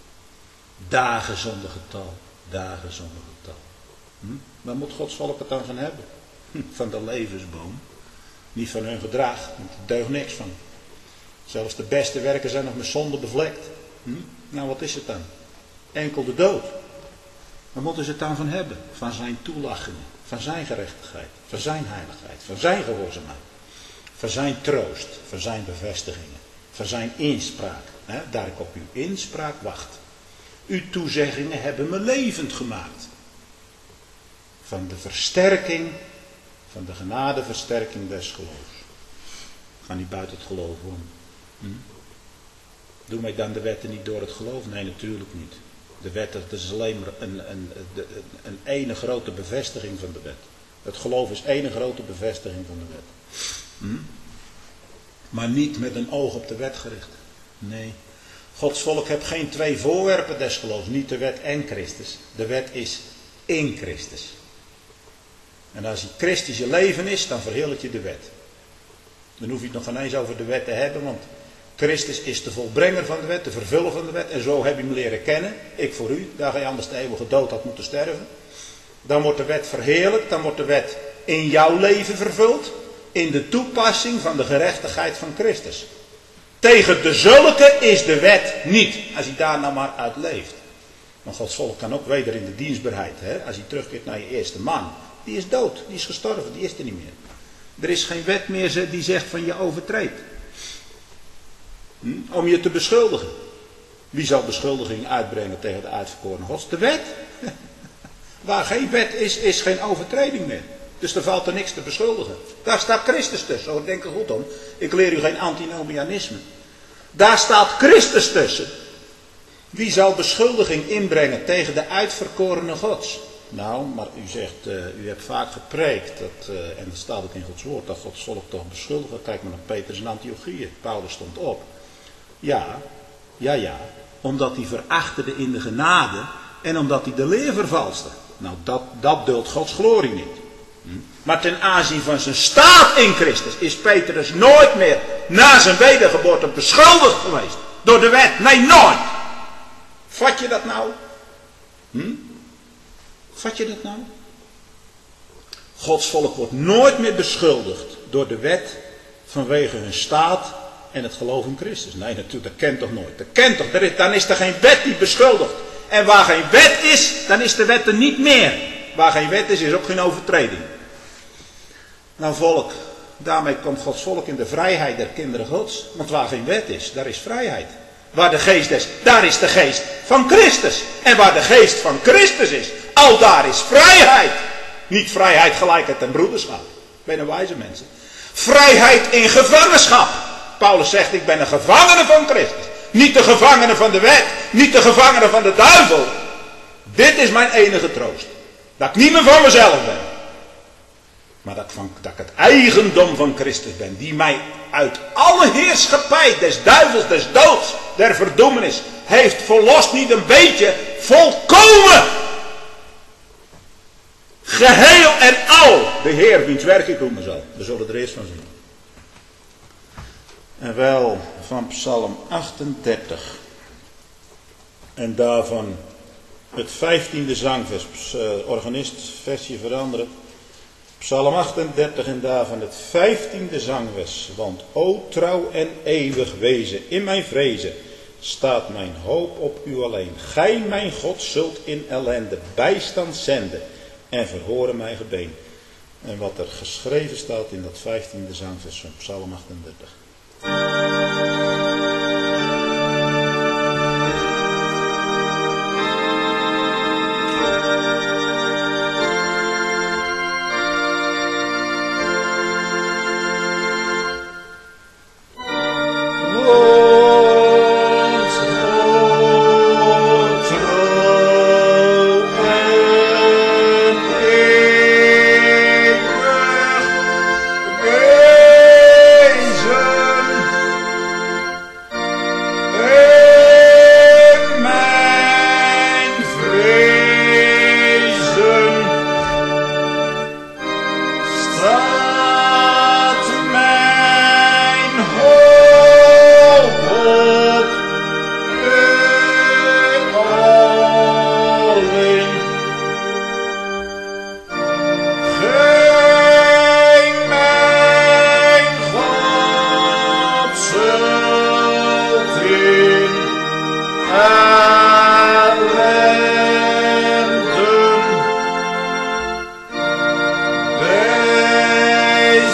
Dagen zonder getal, dagen zonder getal. Hm? Waar moet Gods volk het dan van hebben? Hm, van de levensboom. Niet van hun gedrag, want er deugt niks van. Zelfs de beste werken zijn nog met zonde bevlekt. Hm? Nou, wat is het dan? Enkel de dood. Waar moeten ze het dan van hebben? Van zijn toelachingen, van zijn gerechtigheid, van zijn heiligheid, van zijn gehoorzaamheid. Van zijn troost, van zijn bevestigingen, van zijn inspraak. Hè? Daar ik op uw inspraak wacht. Uw toezeggingen hebben me levend gemaakt. Van de versterking, van de genadeversterking des geloofs. Ga niet buiten het geloof om. Hm? Doe mij dan de wetten niet door het geloof? Nee, natuurlijk niet. De wet, dat is alleen maar een, een, een, een ene grote bevestiging van de wet. Het geloof is ene grote bevestiging van de wet. Hm? Maar niet met een oog op de wet gericht. Nee. Gods volk heeft geen twee voorwerpen des geloofs. Niet de wet en Christus. De wet is in Christus. En als die Christus je leven is, dan verheerlijk je de wet. Dan hoef je het nog geen eens over de wet te hebben, want Christus is de volbrenger van de wet, de vervuller van de wet. En zo heb je hem leren kennen. Ik voor u, daar je anders de eeuwige dood had moeten sterven. Dan wordt de wet verheerlijkt, dan wordt de wet in jouw leven vervuld. In de toepassing van de gerechtigheid van Christus. Tegen de zulke is de wet niet, als hij daar nou maar uit leeft. Maar Gods volk kan ook weder in de dienstbaarheid, hè? Als je terugkeert naar je eerste man. Die is dood, die is gestorven, die is er niet meer. Er is geen wet meer die zegt van je overtreedt. Hm? Om je te beschuldigen. Wie zal beschuldiging uitbrengen tegen de uitverkoren Gods? De wet. Waar geen wet is, is geen overtreding meer. Dus er valt er niks te beschuldigen. Daar staat Christus tussen. Oh, denk er goed om. Ik leer u geen antinomianisme. Daar staat Christus tussen. Wie zal beschuldiging inbrengen tegen de uitverkorene Gods? Nou, maar u zegt, uh, u hebt vaak gepreekt, dat, uh, en dat staat ook in Gods woord, dat Gods volk toch beschuldigen. Kijk maar naar Petrus en Antiochieën. Paulus stond op. Ja, ja, ja. Omdat hij verachterde in de genade en omdat hij de leer vervalste. Nou, dat, dat duldt Gods glorie niet. Hm? Maar ten aanzien van zijn staat in Christus is Petrus nooit meer na zijn wedergeboorte beschuldigd geweest. Door de wet. Nee, nooit. Vat je dat nou? Hm? Vat je dat nou? Gods volk wordt nooit meer beschuldigd door de wet vanwege hun staat en het geloof in Christus. Nee, natuurlijk, dat kent toch nooit. Dat kent toch, er is, dan is er geen wet die beschuldigt. En waar geen wet is, dan is de wet er niet meer. Waar geen wet is, is ook geen overtreding. Nou volk, daarmee komt Gods volk in de vrijheid der kinderen Gods. Want waar geen wet is, daar is vrijheid. Waar de geest is, daar is de geest van Christus. En waar de geest van Christus is, al daar is vrijheid. Niet vrijheid, gelijkheid en broederschap. Ik ben een wijze mensen. Vrijheid in gevangenschap. Paulus zegt, ik ben een gevangene van Christus. Niet de gevangene van de wet. Niet de gevangene van de duivel. Dit is mijn enige troost. Dat ik niet meer van mezelf ben. Maar dat, van, dat ik het eigendom van Christus ben. Die mij uit alle heerschappij des duivels, des doods, der verdoemenis heeft verlost. Niet een beetje, volkomen. Geheel en al. De Heer wiens werk ik doen zal. We zullen er eerst van zien. En wel van Psalm achtendertig. En daarvan het vijftiende zangvers. Organist, versje veranderen. Psalm achtendertig en daarvan het vijftiende zangvers. Want o trouw en eeuwig wezen in mijn vrezen staat mijn hoop op u alleen. Gij mijn God zult in ellende bijstand zenden en verhoren mijn gebeen. En wat er geschreven staat in dat vijftiende zangvers van Psalm achtendertig.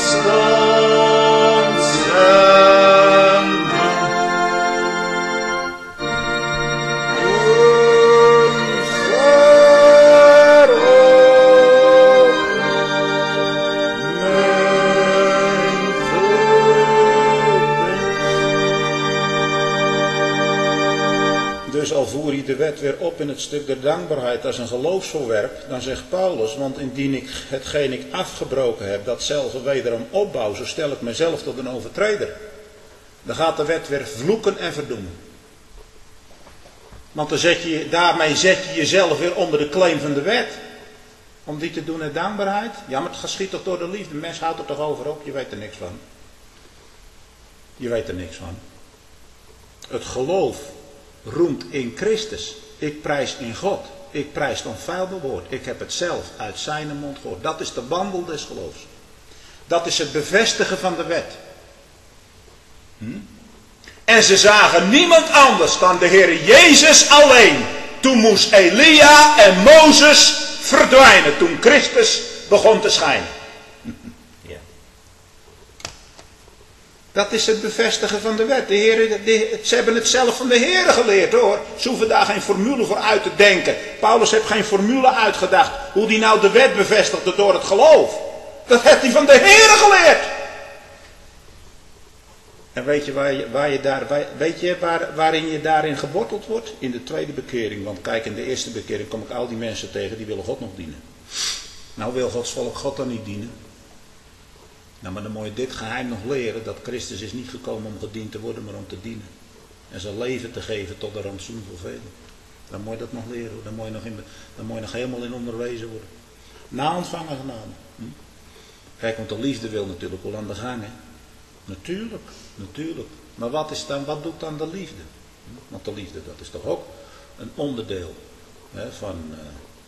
Weer op in het stuk der dankbaarheid als een geloofsvoorwerp, dan zegt Paulus, want indien ik hetgeen ik afgebroken heb, datzelfde wederom opbouw, zo stel ik mezelf tot een overtreder. Dan gaat de wet weer vloeken en verdoemen. Want dan zet je, daarmee zet je jezelf weer onder de claim van de wet. Om die te doen uit dankbaarheid. Ja, maar het geschiet toch door de liefde. De mens houdt er toch over op, je weet er niks van. Je weet er niks van. Het geloof roemt in Christus. Ik prijs in God. Ik prijs het onfeilbaar woord. Ik heb het zelf uit zijn mond gehoord. Dat is de wandel des geloofs. Dat is het bevestigen van de wet. Hm? En ze zagen niemand anders dan de Heer Jezus alleen. Toen moest Elia en Mozes verdwijnen. Toen Christus begon te schijnen. Ja. Dat is het bevestigen van de wet. De Heer, de, ze hebben het zelf van de Heer geleerd hoor. Ze hoeven daar geen formule voor uit te denken. Paulus heeft geen formule uitgedacht. Hoe die nou de wet bevestigde door het geloof. Dat heeft hij van de Heer geleerd. En weet je, waar je, waar je daar, weet je waar, waarin je daarin geworteld wordt? In de tweede bekering. Want kijk, in de eerste bekering kom ik al die mensen tegen die willen God nog dienen. Nou wil Gods volk God dan niet dienen. Nou, maar dan moet je dit geheim nog leren. Dat Christus is niet gekomen om gediend te worden, maar om te dienen. En zijn leven te geven tot de rantsoen voor velen. Dan moet je dat nog leren. Dan moet je nog, in, dan moet je nog helemaal in onderwezen worden. Na ontvangen genade. Hm? Kijk, want de liefde wil natuurlijk wel aan de gang, hè. Natuurlijk, natuurlijk. Maar wat, is dan, wat doet dan de liefde? Want de liefde, dat is toch ook een onderdeel hè, van uh,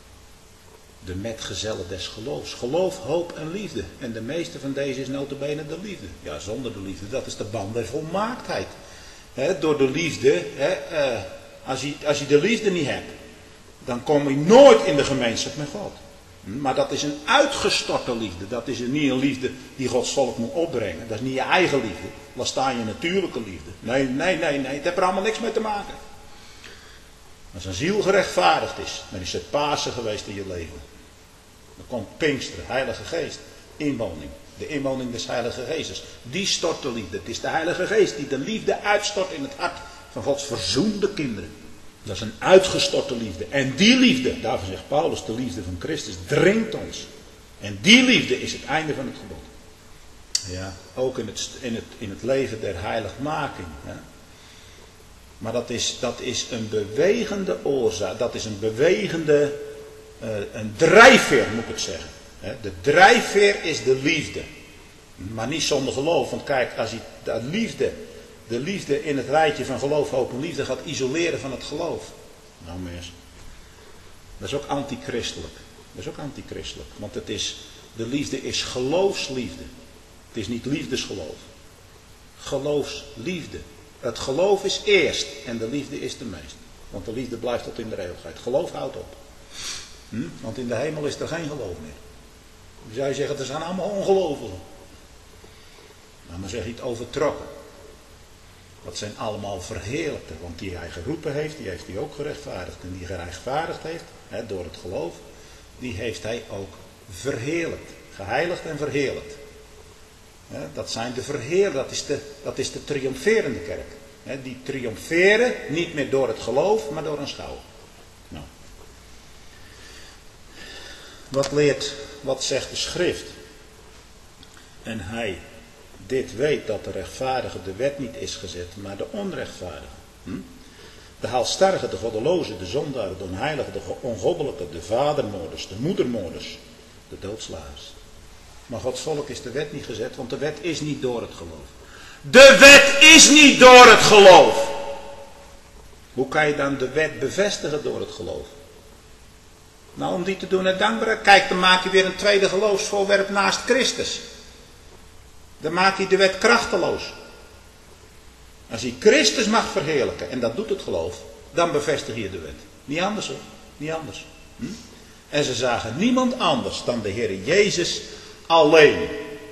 de metgezellen des geloofs. Geloof, hoop en liefde. En de meeste van deze is nota bene de liefde. Ja, zonder de liefde, dat is de band der volmaaktheid. Hè, door de liefde, hè, uh, als, je, als je de liefde niet hebt, dan kom je nooit in de gemeenschap met God. Maar dat is een uitgestorte liefde. Dat is niet een liefde die Gods volk moet opbrengen. Dat is niet je eigen liefde. Laat staan je natuurlijke liefde. Nee, nee, nee, nee. Het heeft er allemaal niks mee te maken. Als een ziel gerechtvaardigd is, dan is het Pasen geweest in je leven. Dan komt Pinksteren, Heilige Geest, inwoning. De inwoning des Heilige Geestes. Die stort de liefde. Het is de Heilige Geest die de liefde uitstort in het hart van Gods verzoende kinderen. Dat is een uitgestorte liefde. En die liefde, daarvan zegt Paulus, de liefde van Christus, dringt ons. En die liefde is het einde van het gebod. Ja, ook in het, in het, in het leven der heiligmaking. Ja. Maar dat is, dat is een bewegende oorzaak. Dat is een bewegende, uh, een drijfveer moet ik het zeggen. De drijfveer is de liefde. Maar niet zonder geloof. Want kijk, als je de liefde... de liefde in het rijtje van geloof, hoop en liefde gaat isoleren van het geloof. Nou mensen, dat is ook antichristelijk. Dat is ook antichristelijk. Want het is, de liefde is geloofsliefde. Het is niet liefdesgeloof. Geloofsliefde. Het geloof is eerst en de liefde is de meest. Want de liefde blijft tot in de eeuwigheid. Geloof houdt op. Hm? Want in de hemel is er geen geloof meer. Dan zou je zeggen, er zijn allemaal ongelovigen. Nou, maar zeg je het overtrokken. Dat zijn allemaal verheerlijkten. Want die hij geroepen heeft, die heeft hij ook gerechtvaardigd. En die gerechtvaardigd heeft, hè, door het geloof, die heeft hij ook verheerlijkt. Geheiligd en verheerlijkt. Hè, dat zijn de verheer, dat is de, dat is de triomferende kerk. Hè, die triomferen niet meer door het geloof, maar door een schouw. Nou. Wat leert, wat zegt de schrift? En hij... dit weet dat de rechtvaardige de wet niet is gezet, maar de onrechtvaardige. Hm? De haalstarrige, de goddeloze, de zondaar, de onheilige, de ongoddelijke, de vadermoorders, de moedermoorders, de doodslagers. Maar Gods volk is de wet niet gezet, want de wet is niet door het geloof. De wet is niet door het geloof. Hoe kan je dan de wet bevestigen door het geloof? Nou, om die te doen uit dankbaarheid. Kijk, dan maak je weer een tweede geloofsvoorwerp naast Christus. Dan maak je de wet krachteloos. Als je Christus mag verheerlijken, en dat doet het geloof, dan bevestig je de wet. Niet anders hoor, niet anders. Hm? En ze zagen niemand anders dan de Heer Jezus alleen.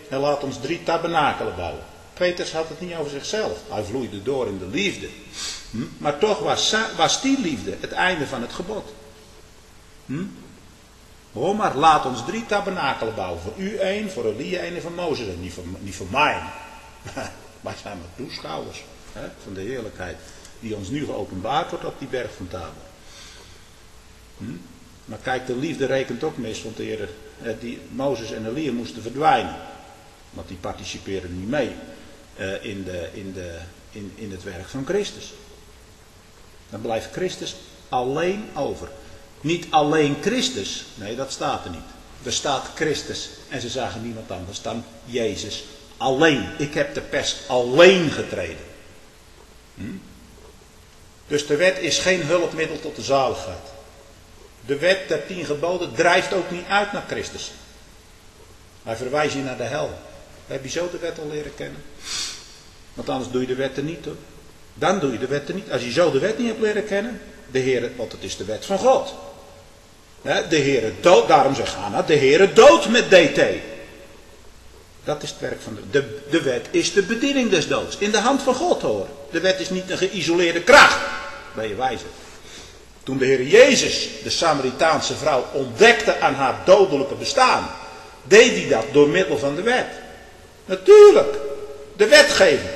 en laat ons drie tabernakelen bouwen. Petrus had het niet over zichzelf. Hij vloeide door in de liefde. Hm? Maar toch was, was die liefde het einde van het gebod. Hm? Hoor maar, laat ons drie tabernakelen bouwen. Voor u één, voor Elia één en voor Mozes één. Niet voor, niet voor mij. Wij zijn maar toeschouwers, hè, van de heerlijkheid die ons nu geopenbaard wordt op die berg van Tabor. Hm? Maar kijk, de liefde rekent ook mis, want de Heer, die, Mozes en Elia moesten verdwijnen. Want die participeren niet mee uh, in, de, in, de, in, in het werk van Christus. Dan blijft Christus alleen over. Niet alleen Christus, nee, dat staat er niet. Er staat Christus en ze zagen niemand anders dan Jezus alleen. Ik heb de pers alleen getreden. Hm? Dus de wet is geen hulpmiddel tot de zaligheid. De wet der tien geboden drijft ook niet uit naar Christus. Hij verwijst je naar de hel. Heb je zo de wet al leren kennen? Want anders doe je de wet er niet, hoor. Dan doe je de wet er niet. Als je zo de wet niet hebt leren kennen. De Heere, want het is de wet van God. De Heere dood, daarom zegt Hanna, de Heere dood met D T. Dat is het werk van de, de... De wet is de bediening des doods. In de hand van God, hoor. De wet is niet een geïsoleerde kracht. Ben je wijzer. Toen de Heer Jezus de Samaritaanse vrouw ontdekte aan haar dodelijke bestaan, deed hij dat door middel van de wet. Natuurlijk. De wetgeving.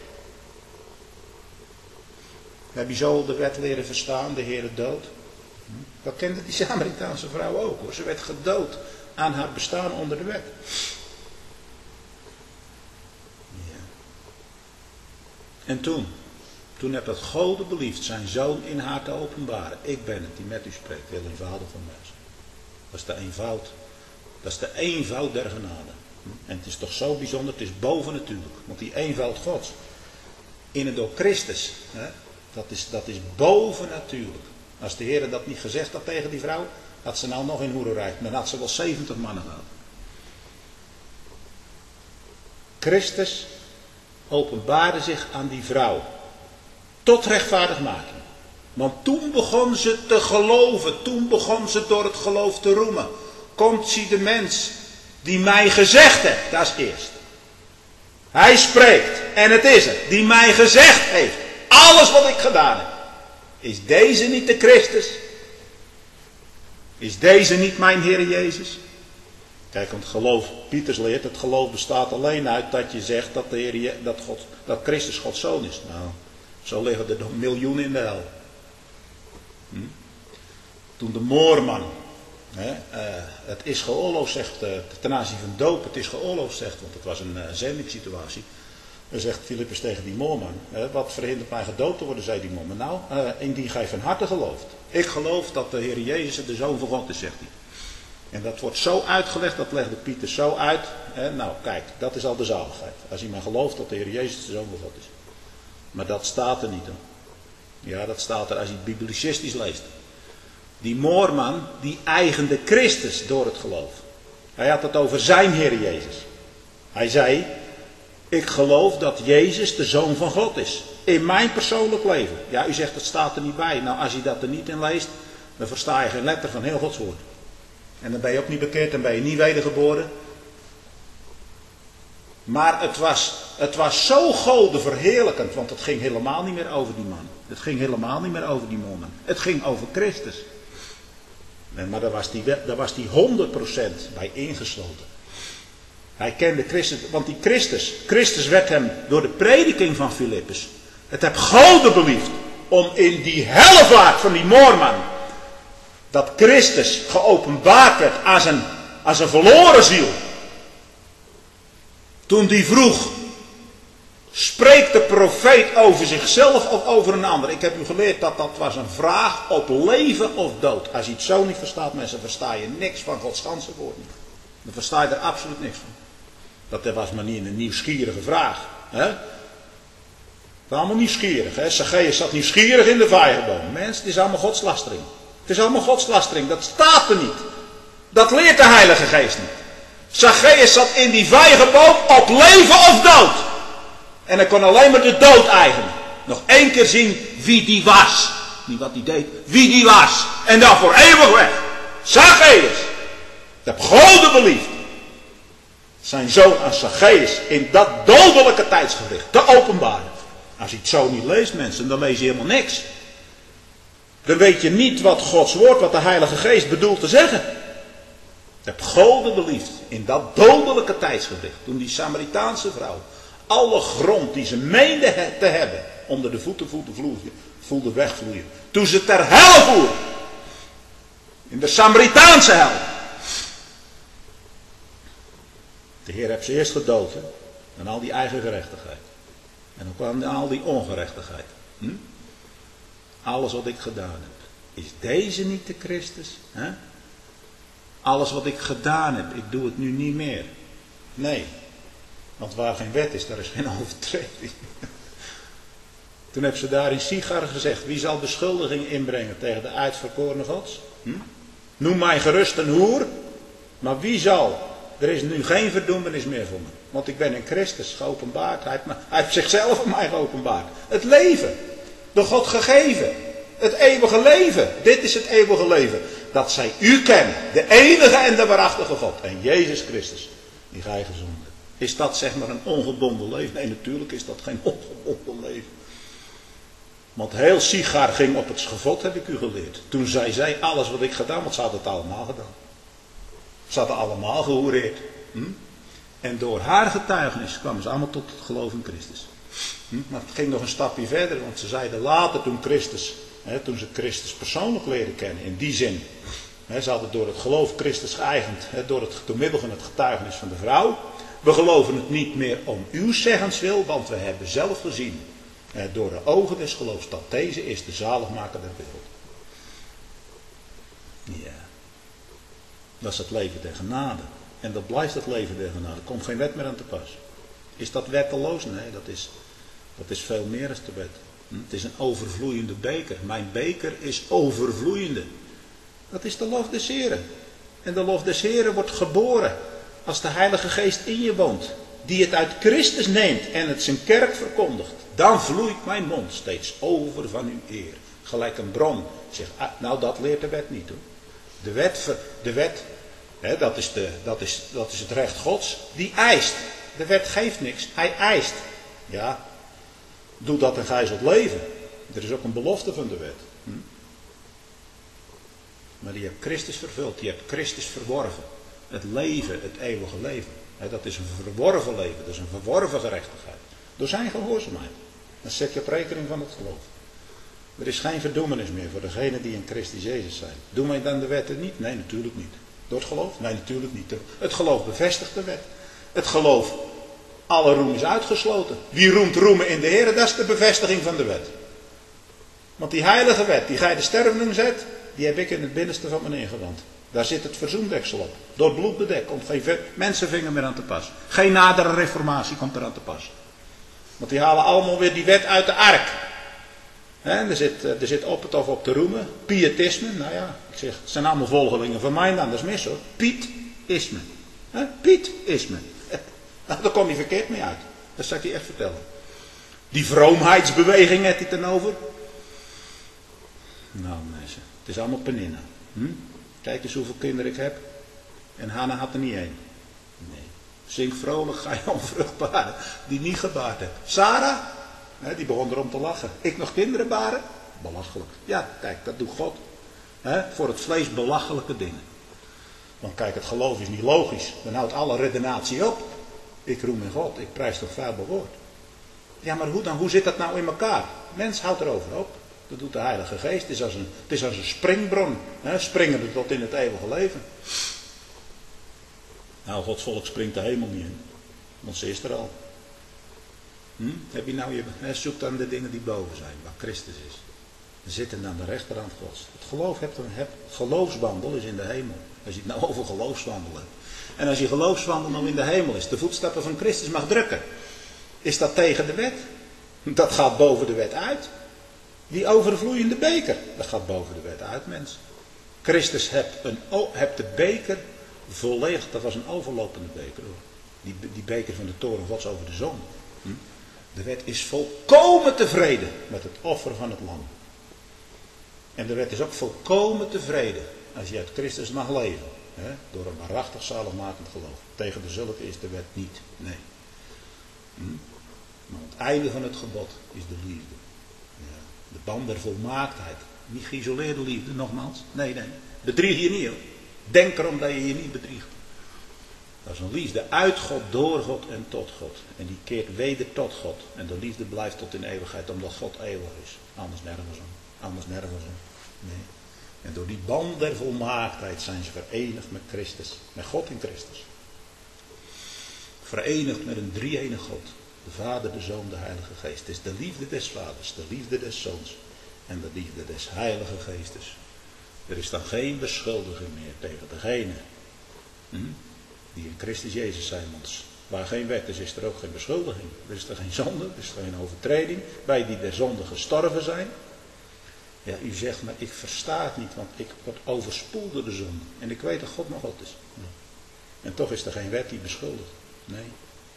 Heb je zo de wet leren verstaan, de Heer dood? Dat kende die Samaritaanse vrouw ook, hoor. Ze werd gedood aan haar bestaan onder de wet. Ja. En toen, toen heb het God beliefd zijn zoon in haar te openbaren. Ik ben het die met u spreekt, wil een vader van mensen. Dat is de eenvoud. Dat is de eenvoud der genade. En het is toch zo bijzonder, het is bovennatuurlijk. Want die eenvoud Gods, in en door Christus, hè, dat is, dat is bovennatuurlijk. Als de Heer dat niet gezegd had tegen die vrouw, had ze nou nog in hoererij. Dan had ze wel zeventig mannen gehad. Christus openbaarde zich aan die vrouw. Tot rechtvaardigmaking. Want toen begon ze te geloven. Toen begon ze door het geloof te roemen. Komt zie de mens die mij gezegd heeft. Dat is eerst. Hij spreekt. En het is het. Die mij gezegd heeft. Alles wat ik gedaan heb. Is deze niet de Christus? Is deze niet mijn Heer Jezus? Kijk, want geloof, Pieters leert, het geloof bestaat alleen uit dat je zegt dat, de Heer, dat, God, dat Christus Gods Zoon is. Nou, zo liggen er miljoenen in de hel. Hm? Toen de moorman, hè, uh, het is geoorloofd zegt, uh, ten aanzien van doop, het is geoorloofd zegt, want het was een uh, zendingssituatie. Dan zegt Filippus tegen die moorman, hè, wat verhindert mij gedood te worden, zei die moorman. Nou, uh, indien gij van harte gelooft. Ik geloof dat de Heer Jezus de Zoon van God is, zegt hij. En dat wordt zo uitgelegd, dat legde Pieter zo uit. Hè, nou, kijk, dat is al de zaligheid. Als je maar gelooft dat de Heer Jezus de Zoon van God is. Maar dat staat er niet, hoor. Ja, dat staat er als je het biblicistisch leest. Die moorman, die eigende Christus door het geloof. Hij had het over zijn Heer Jezus. Hij zei, ik geloof dat Jezus de Zoon van God is. In mijn persoonlijk leven. Ja, u zegt het staat er niet bij. Nou, als je dat er niet in leest, dan versta je geen letter van heel Gods woord. En dan ben je ook niet bekeerd, dan ben je niet wedergeboren. Maar het was, het was zo gode verheerlijkend, want het ging helemaal niet meer over die man. Het ging helemaal niet meer over die moorman. Het ging over Christus. Nee, maar daar was die, daar was die honderd procent bij ingesloten. Hij kende Christus, want die Christus, Christus werd hem door de prediking van Filippus, het heb Gode beliefd om in die hellevaart van die moorman, dat Christus geopenbaard werd aan zijn, aan zijn verloren ziel. Toen die vroeg, spreekt de profeet over zichzelf of over een ander? Ik heb u geleerd dat dat was een vraag op leven of dood. Als je het zo niet verstaat, mensen, versta je niks van Gods ganse woord niet. Dan versta je er absoluut niks van. Dat was maar niet een nieuwsgierige vraag. Hè? Het was allemaal nieuwsgierig. Hè? Zacchaeus zat nieuwsgierig in de vijgenboom. Mensen, het is allemaal godslastering. Het is allemaal godslastering. Dat staat er niet. Dat leert de Heilige Geest niet. Zacchaeus zat in die vijgenboom op leven of dood. En hij kon alleen maar de dood eigenen. Nog één keer zien wie die was. Niet wat hij deed. Wie die was. En dan voor eeuwig weg. Zacchaeus. Ik heb Gode beliefd. zijn zoon aan Zacchaeus in dat dodelijke tijdsgericht te openbaren. Als je het zo niet leest, mensen, dan lees je helemaal niks. Dan weet je niet wat Gods woord, wat de Heilige Geest bedoelt te zeggen. Je hebt God beliefd in dat dodelijke tijdsgericht. Toen die Samaritaanse vrouw alle grond die ze meende te hebben onder de voeten voelde, voelde wegvloeien. Toen ze ter hel voer. In de Samaritaanse hel. De Heer heeft ze eerst gedood. Hè? En al die eigen gerechtigheid. En dan kwam al die ongerechtigheid. Hm? Alles wat ik gedaan heb. Is deze niet de Christus? Hè? Alles wat ik gedaan heb, ik doe het nu niet meer. Nee. Want waar geen wet is, daar is geen overtreding. Toen heeft ze daar in Sigar gezegd, wie zal beschuldiging inbrengen tegen de uitverkorene Gods? Hm? Noem mij gerust een hoer, maar wie zal? Er is nu geen verdoemenis meer voor me. Want ik ben in Christus geopenbaard. Hij heeft, me, hij heeft zichzelf aan mij geopenbaard. Het leven. Door God gegeven. Het eeuwige leven. Dit is het eeuwige leven. Dat zij u kennen. De enige en de waarachtige God. En Jezus Christus. Die gij gezonden hebt. Is dat zeg maar een ongebonden leven? Nee, natuurlijk is dat geen ongebonden leven. Want heel Sigar ging op het schavot, heb ik u geleerd. Toen zij zei alles wat ik gedaan, want ze hadden het allemaal gedaan. Ze hadden allemaal gehoereerd. Hm? En door haar getuigenis kwamen ze allemaal tot het geloof in Christus. Hm? Maar het ging nog een stapje verder, want ze zeiden later toen Christus, hè, toen ze Christus persoonlijk leren kennen, in die zin. Hè, ze hadden door het geloof Christus geëigend, hè, door, het, door middel van het getuigenis van de vrouw. We geloven het niet meer om uw zeggenwil, want we hebben zelf gezien, hè, door de ogen des geloofs, dat deze is de zaligmaker der wereld. Ja. Dat is het leven der genade. En dat blijft het leven der genade. Er komt geen wet meer aan te pas. Is dat wetteloos? Nee, dat is, dat is veel meer dan de wet. Het is een overvloeiende beker. Mijn beker is overvloeiende. Dat is de lof des Heren. En de lof des Heren wordt geboren als de Heilige Geest in je woont. Die het uit Christus neemt en het zijn kerk verkondigt. Dan vloeit mijn mond steeds over van uw eer. Gelijk een bron. Zeg, nou dat leert de wet niet hoor. De wet, de wet hè, dat, is de, dat, is, dat is het recht Gods, die eist. De wet geeft niks, hij eist. Ja, doe dat en gij zult leven. Er is ook een belofte van de wet. Hm? Maar die hebt Christus vervuld, die hebt Christus verworven. Het leven, het eeuwige leven. Hè, dat is een verworven leven, dat is een verworven gerechtigheid. Door zijn gehoorzaamheid. Dan zet je op rekening van het geloof. Er is geen verdoemenis meer voor degenen die in Christus Jezus zijn. Doen wij dan de wetten niet? Nee, natuurlijk niet. Door het geloof? Nee, natuurlijk niet. Het geloof bevestigt de wet. Het geloof, alle roem is uitgesloten. Wie roemt roemen in de Heer, dat is de bevestiging van de wet. Want die heilige wet, die gij de sterveling zet, die heb ik in het binnenste van mijn ingewand. Daar zit het verzoendeksel op. Door het bloed bedekt komt geen mensenvinger meer aan te pas. Geen nadere reformatie komt er aan te pas. Want die halen allemaal weer die wet uit de ark. He, er, zit, er zit op het of op te roemen. Pietisme. Nou ja, ik zeg, het zijn allemaal volgelingen van mij. Nou, dat is mis hoor. Pietisme. He, Pietisme. Nou, daar kom je verkeerd mee uit. Dat zal ik je echt vertellen. Die vroomheidsbeweging heeft hij ten over. Nou mensen, het is allemaal peninna. Hm? Kijk eens hoeveel kinderen ik heb. En Hanna had er niet één. Nee. Zing vrolijk, ga je onvruchtbare. Die niet gebaard hebt. Sarah, hè, die begon erom te lachen. Ik nog kinderen baren? Belachelijk. Ja, kijk, dat doet God. Hè, voor het vlees belachelijke dingen. Want kijk, het geloof is niet logisch. Dan houdt alle redenatie op. Ik roem in God, ik prijs toch vuil woord. Ja, maar hoe dan? Hoe zit dat nou in elkaar? Mens houdt erover op. Dat doet de Heilige Geest. Het is als een, het is als een springbron. Hè? Springende tot in het eeuwige leven. Nou, Gods volk springt de hemel niet in. Want ze is er al. Hm? Heb je nou je, hè, zoek dan de dingen die boven zijn. Waar Christus is. We zitten aan de rechterhand Gods. Het geloof hebt, hebt, geloofswandel is in de hemel. Als je het nou over geloofswandel hebt. En als je geloofswandel nou in de hemel is. De voetstappen van Christus mag drukken. Is dat tegen de wet? Dat gaat boven de wet uit. Die overvloeiende beker. Dat gaat boven de wet uit, mens. Christus hebt, een, hebt de beker volledig. Dat was een overlopende beker. Hoor. Die, die beker van de toren Gods over de zon. Hm? De wet is volkomen tevreden met het offer van het lam. En de wet is ook volkomen tevreden als je uit Christus mag leven. Hè? Door een waarachtig zaligmakend geloof. Tegen de zulke is de wet niet. Nee. Hm? Maar het einde van het gebod is de liefde. Ja. De band der volmaaktheid. Niet geïsoleerde liefde, nogmaals. Nee, nee. Bedrieg je niet hoor. Denk erom dat je je niet bedriegt. Dat is een liefde uit God, door God en tot God. En die keert weder tot God. En de liefde blijft tot in eeuwigheid, omdat God eeuwig is. Anders nergens om. Anders nergens om. Nee. En door die band der volmaaktheid zijn ze verenigd met Christus. Met God in Christus. Verenigd met een drie-enig God. De Vader, de Zoon, de Heilige Geest. Het is de liefde des Vaders, de liefde des Zoons en de liefde des Heilige Geestes. Er is dan geen beschuldiging meer tegen degene hm, die in Christus Jezus zijn. Want waar geen wet is, is er ook geen beschuldiging. Er is er geen zonde, er is er geen overtreding. Wij die der zonde gestorven zijn. Ja, u zegt, maar ik versta het niet, want ik word overspoeld door de zonde. En ik weet dat God nog God is. En toch is er geen wet die beschuldigt. Nee.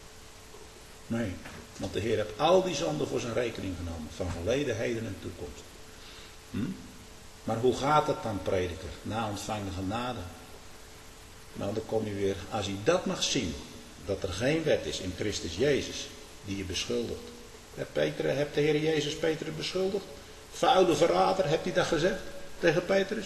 Nee. Want de Heer heeft al die zonden voor zijn rekening genomen. Van verleden, heden en toekomst. Hm? Maar hoe gaat het dan, prediker? Na ontvangen genade. Nou, dan kom je weer, als je dat mag zien, dat er geen wet is in Christus Jezus die je beschuldigt. Hebt, Peter, hebt de Heer Jezus Petrus beschuldigd? Vuile verrader, hebt hij dat gezegd tegen Petrus?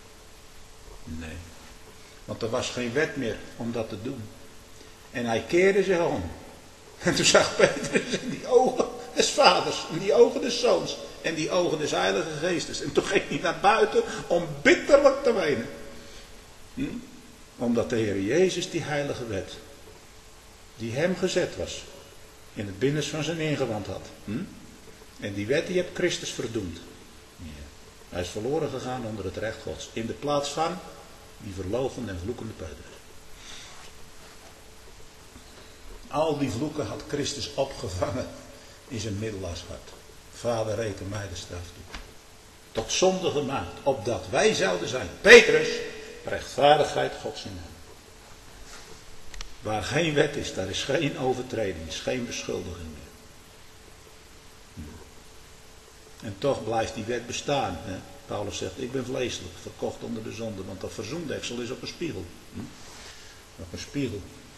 Nee. Want er was geen wet meer om dat te doen. En hij keerde zich om. En toen zag Petrus in die ogen des vaders, in die ogen des zoons en die ogen des Heilige Geestes. En toen ging hij naar buiten om bitterlijk te wenen. Hm? Omdat de Heer Jezus die heilige wet, die hem gezet was, in het binnenste van zijn ingewand had. Hm? En die wet die heeft Christus verdoemd. Ja. Hij is verloren gegaan onder het recht Gods. In de plaats van die verloochende en vloekende Petrus. Al die vloeken had Christus opgevangen in zijn middelaarshart. Vader, reken mij de straf toe. Tot zonde gemaakt, opdat wij zouden zijn. Petrus, rechtvaardigheid Gods in hem. Waar geen wet is, daar is geen overtreding, is geen beschuldiging meer. En toch blijft die wet bestaan. Hè? Paulus zegt, ik ben vleeselijk, verkocht onder de zonde, want dat verzoendeksel is op een spiegel. Hm? Op een spiegel.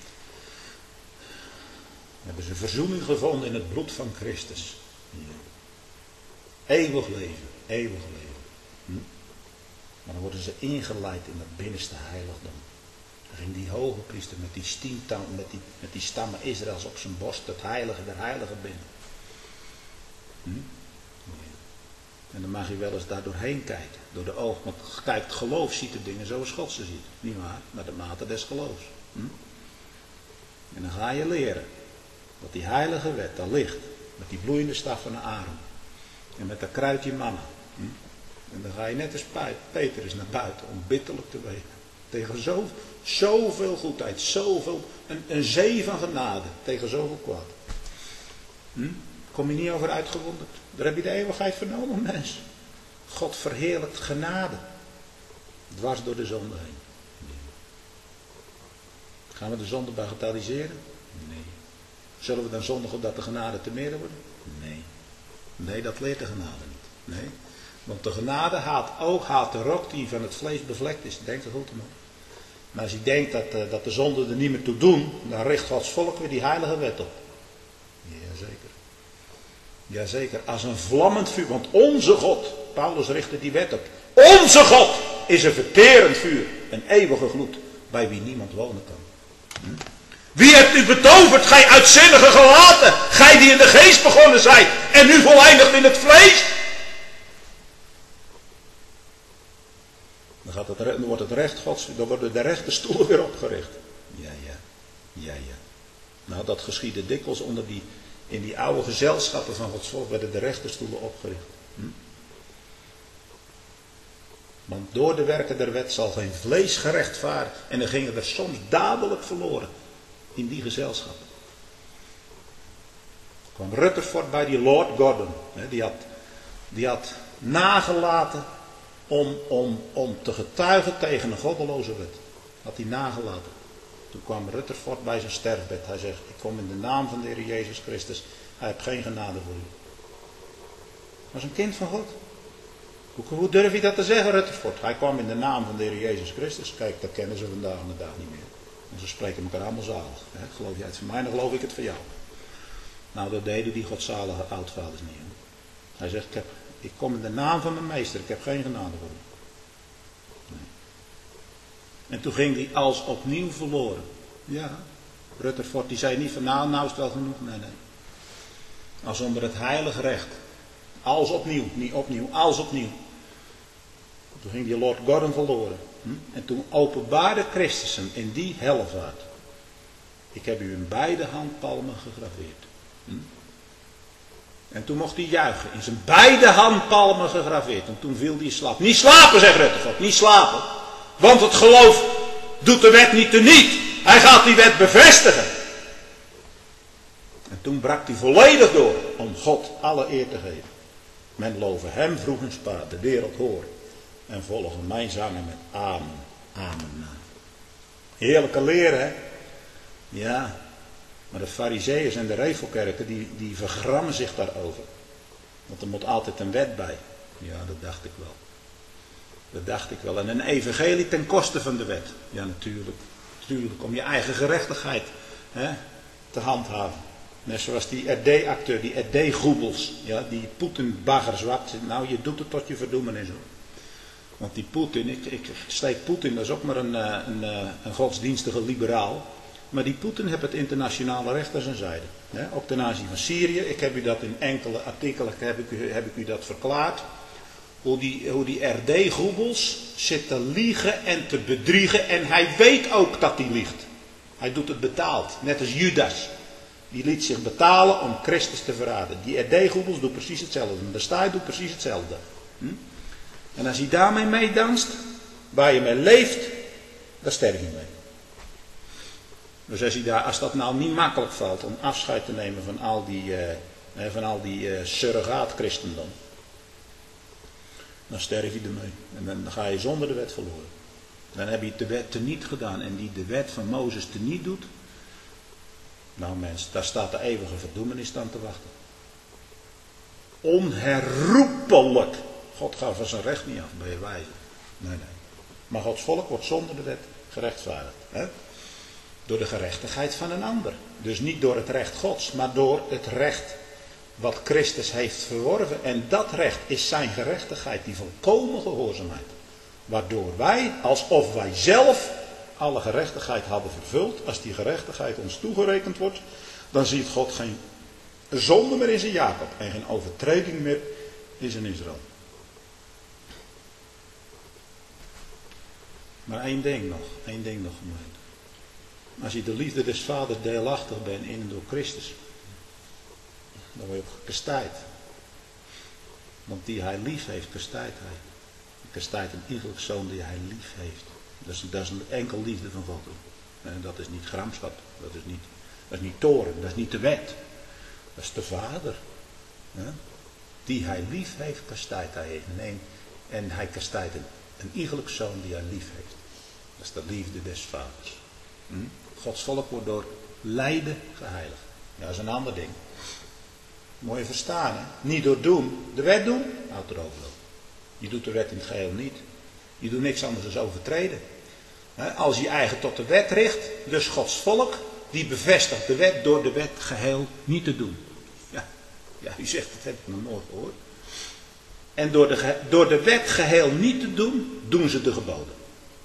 Hebben ze verzoening gevonden in het bloed van Christus. Ja. Eeuwig leven, eeuwig leven. Hm? Maar dan worden ze ingeleid in het binnenste heiligdom. Daar ging die hoge priester met die, stientam, met, die, met die stammen Israëls op zijn borst, het heilige der heiligen binnen. Hm? Ja. En dan mag je wel eens daar doorheen kijken, door de ogen. Want kijk, het geloof ziet de dingen zoals God ze ziet. Niet waar, naar de mate des geloofs. Hm? En dan ga je leren. Dat die heilige wet daar ligt. Met die bloeiende staf van de Aaron. En met dat kruidje manna. Hm? En dan ga je net als Petrus naar buiten om bitterlijk te wegen. Tegen zo, zoveel goedheid. Zoveel, een, een zee van genade. Tegen zoveel kwaad. Hm? Kom je niet over uitgewonderd. Daar heb je de eeuwigheid vernomen, mens. God verheerlijkt genade. Dwars door de zonde heen. Nee. Gaan we de zonde bagatelliseren? Nee. Zullen we dan zondigen dat de genade te meer wordt? Nee. Nee, dat leert de genade niet. Nee. Want de genade haat ook, haat de rok die van het vlees bevlekt is. Denk er goed om. Maar als je denkt dat, uh, dat de zonden er niet meer toe doen, dan richt Gods volk weer die heilige wet op. Jazeker. Jazeker. Als een vlammend vuur. Want onze God, Paulus richtte die wet op. Onze God is een verterend vuur. Een eeuwige gloed. Bij wie niemand wonen kan. Hm? Wie hebt u betoverd, gij uitzinnige gelaten, gij die in de geest begonnen zijt en nu voleindigt in het vlees? Dan, gaat het, dan wordt het recht Gods, dan worden de rechte stoelen weer opgericht. Ja, ja, ja, ja. Nou, dat geschiedde dikwijls onder die, in die oude gezelschappen van Gods volk werden de rechte stoelen opgericht. Hm? Want door de werken der wet zal geen vlees gerechtvaardigd. En dan gingen er soms dadelijk verloren. In die gezelschap. Kwam Rutherford bij die Lord Gordon. Die had, die had nagelaten om, om, om te getuigen tegen een goddeloze wet. Had hij nagelaten. Toen kwam Rutherford bij zijn sterfbed. Hij zegt, ik kom in de naam van de Heer Jezus Christus. Hij heeft geen genade voor u. Was een kind van God. Hoe, hoe durf je dat te zeggen, Rutherford? Hij kwam in de naam van de Heer Jezus Christus. Kijk, dat kennen ze vandaag de dag niet meer. En ze spreken elkaar allemaal zalig. Hè? Geloof jij het van mij, dan geloof ik het van jou. Nou, dat deden die godzalige oudvaders niet. Hè? Hij zegt, ik, heb, ik kom in de naam van mijn meester. Ik heb geen genade voor hem. Nee. En toen ging hij als opnieuw verloren. Ja, Rutherford die zei niet van nou, nou is het wel genoeg. Nee, nee. Als onder het heilige recht. Als opnieuw, niet opnieuw, als opnieuw. Toen ging die Lord Gordon verloren. Hm? En toen openbaarde Christus hem in die hellevaart. Ik heb u in beide handpalmen gegraveerd. Hm? En toen mocht hij juichen. In zijn beide handpalmen gegraveerd. En toen viel hij in slaap. Niet slapen, zegt Rutherford. Niet slapen. Want het geloof doet de wet niet teniet. Hij gaat die wet bevestigen. En toen brak hij volledig door. Om God alle eer te geven. Men loven hem vroeg en spaat. De wereld hoort. En volgen mijn zangen met amen. Amen. Heerlijke leer, hè? Ja. Maar de farizeeërs en de revelkerken die, die vergrammen zich daarover. Want er moet altijd een wet bij. Ja, dat dacht ik wel. Dat dacht ik wel. En een evangelie ten koste van de wet. Ja, natuurlijk. Natuurlijk om je eigen gerechtigheid hè, te handhaven. Net zoals die R D-acteur, die R D-goebels. Ja, die Poetin-baggers. Wat. Nou, je doet het tot je verdoemenis. Want die Poetin, ik, ik steek Poetin, dat is ook maar een, een, een godsdienstige liberaal. Maar die Poetin heeft het internationale recht aan zijn zijde. Hè? Ook ten aanzien van Syrië. Ik heb u dat in enkele artikelen heb ik u, heb ik u dat verklaard. Hoe die, hoe die R D-goebels zit te liegen en te bedriegen. En hij weet ook dat hij liegt. Hij doet het betaald. Net als Judas. Die liet zich betalen om Christus te verraden. Die R D-goebels doen precies hetzelfde. De staat doet precies hetzelfde. Hm? En als hij daarmee meedanst, waar je mee leeft, dan sterf je mee. Dus als, hij daar, als dat nou niet makkelijk valt om afscheid te nemen van al die, uh, van al die uh, surrogaat-christendom, dan sterf je ermee. En dan ga je zonder de wet verloren. Dan heb je de wet teniet gedaan en die de wet van Mozes teniet doet. Nou mensen, daar staat de eeuwige verdoemenis aan te wachten. Onherroepelijk. God gaat van zijn recht niet af, ben je wijze. Nee, nee. Maar Gods volk wordt zonder de wet gerechtvaardigd. Hè? Door de gerechtigheid van een ander. Dus niet door het recht Gods, maar door het recht wat Christus heeft verworven. En dat recht is zijn gerechtigheid, die volkomen gehoorzaamheid. Waardoor wij, alsof wij zelf alle gerechtigheid hadden vervuld, als die gerechtigheid ons toegerekend wordt, dan ziet God geen zonde meer in zijn Jacob en geen overtreding meer in zijn Israël. Maar één ding nog, één ding nog gemeente. Als je de liefde des vaders deelachtig bent in en door Christus, dan word je ook gekastijdt. Want die hij lief heeft, kastijdt hij. Hij kastijdt een iegelijk zoon die hij lief heeft. Dat is, dat is een enkel liefde van God. En dat is niet gramschap, dat is niet, dat is niet toren, dat is niet de wet. Dat is de Vader. Ja? Die hij lief heeft, kastijdt hij. En, en hij kastijdt een, een iegelijk zoon die hij lief heeft. Dat is de liefde des Vaders. Hm? Gods volk wordt door lijden geheiligd. Ja, dat is een ander ding. Moet je verstaan, hè? Niet door doen. De wet doen, houdt er overloop. Je doet de wet in het geheel niet. Je doet niks anders dan overtreden. Als je eigen tot de wet richt, dus Gods volk, die bevestigt de wet door de wet geheel niet te doen. Ja, ja u zegt, dat heb ik nog nooit gehoord. En door de, door de wet geheel niet te doen, doen ze de geboden.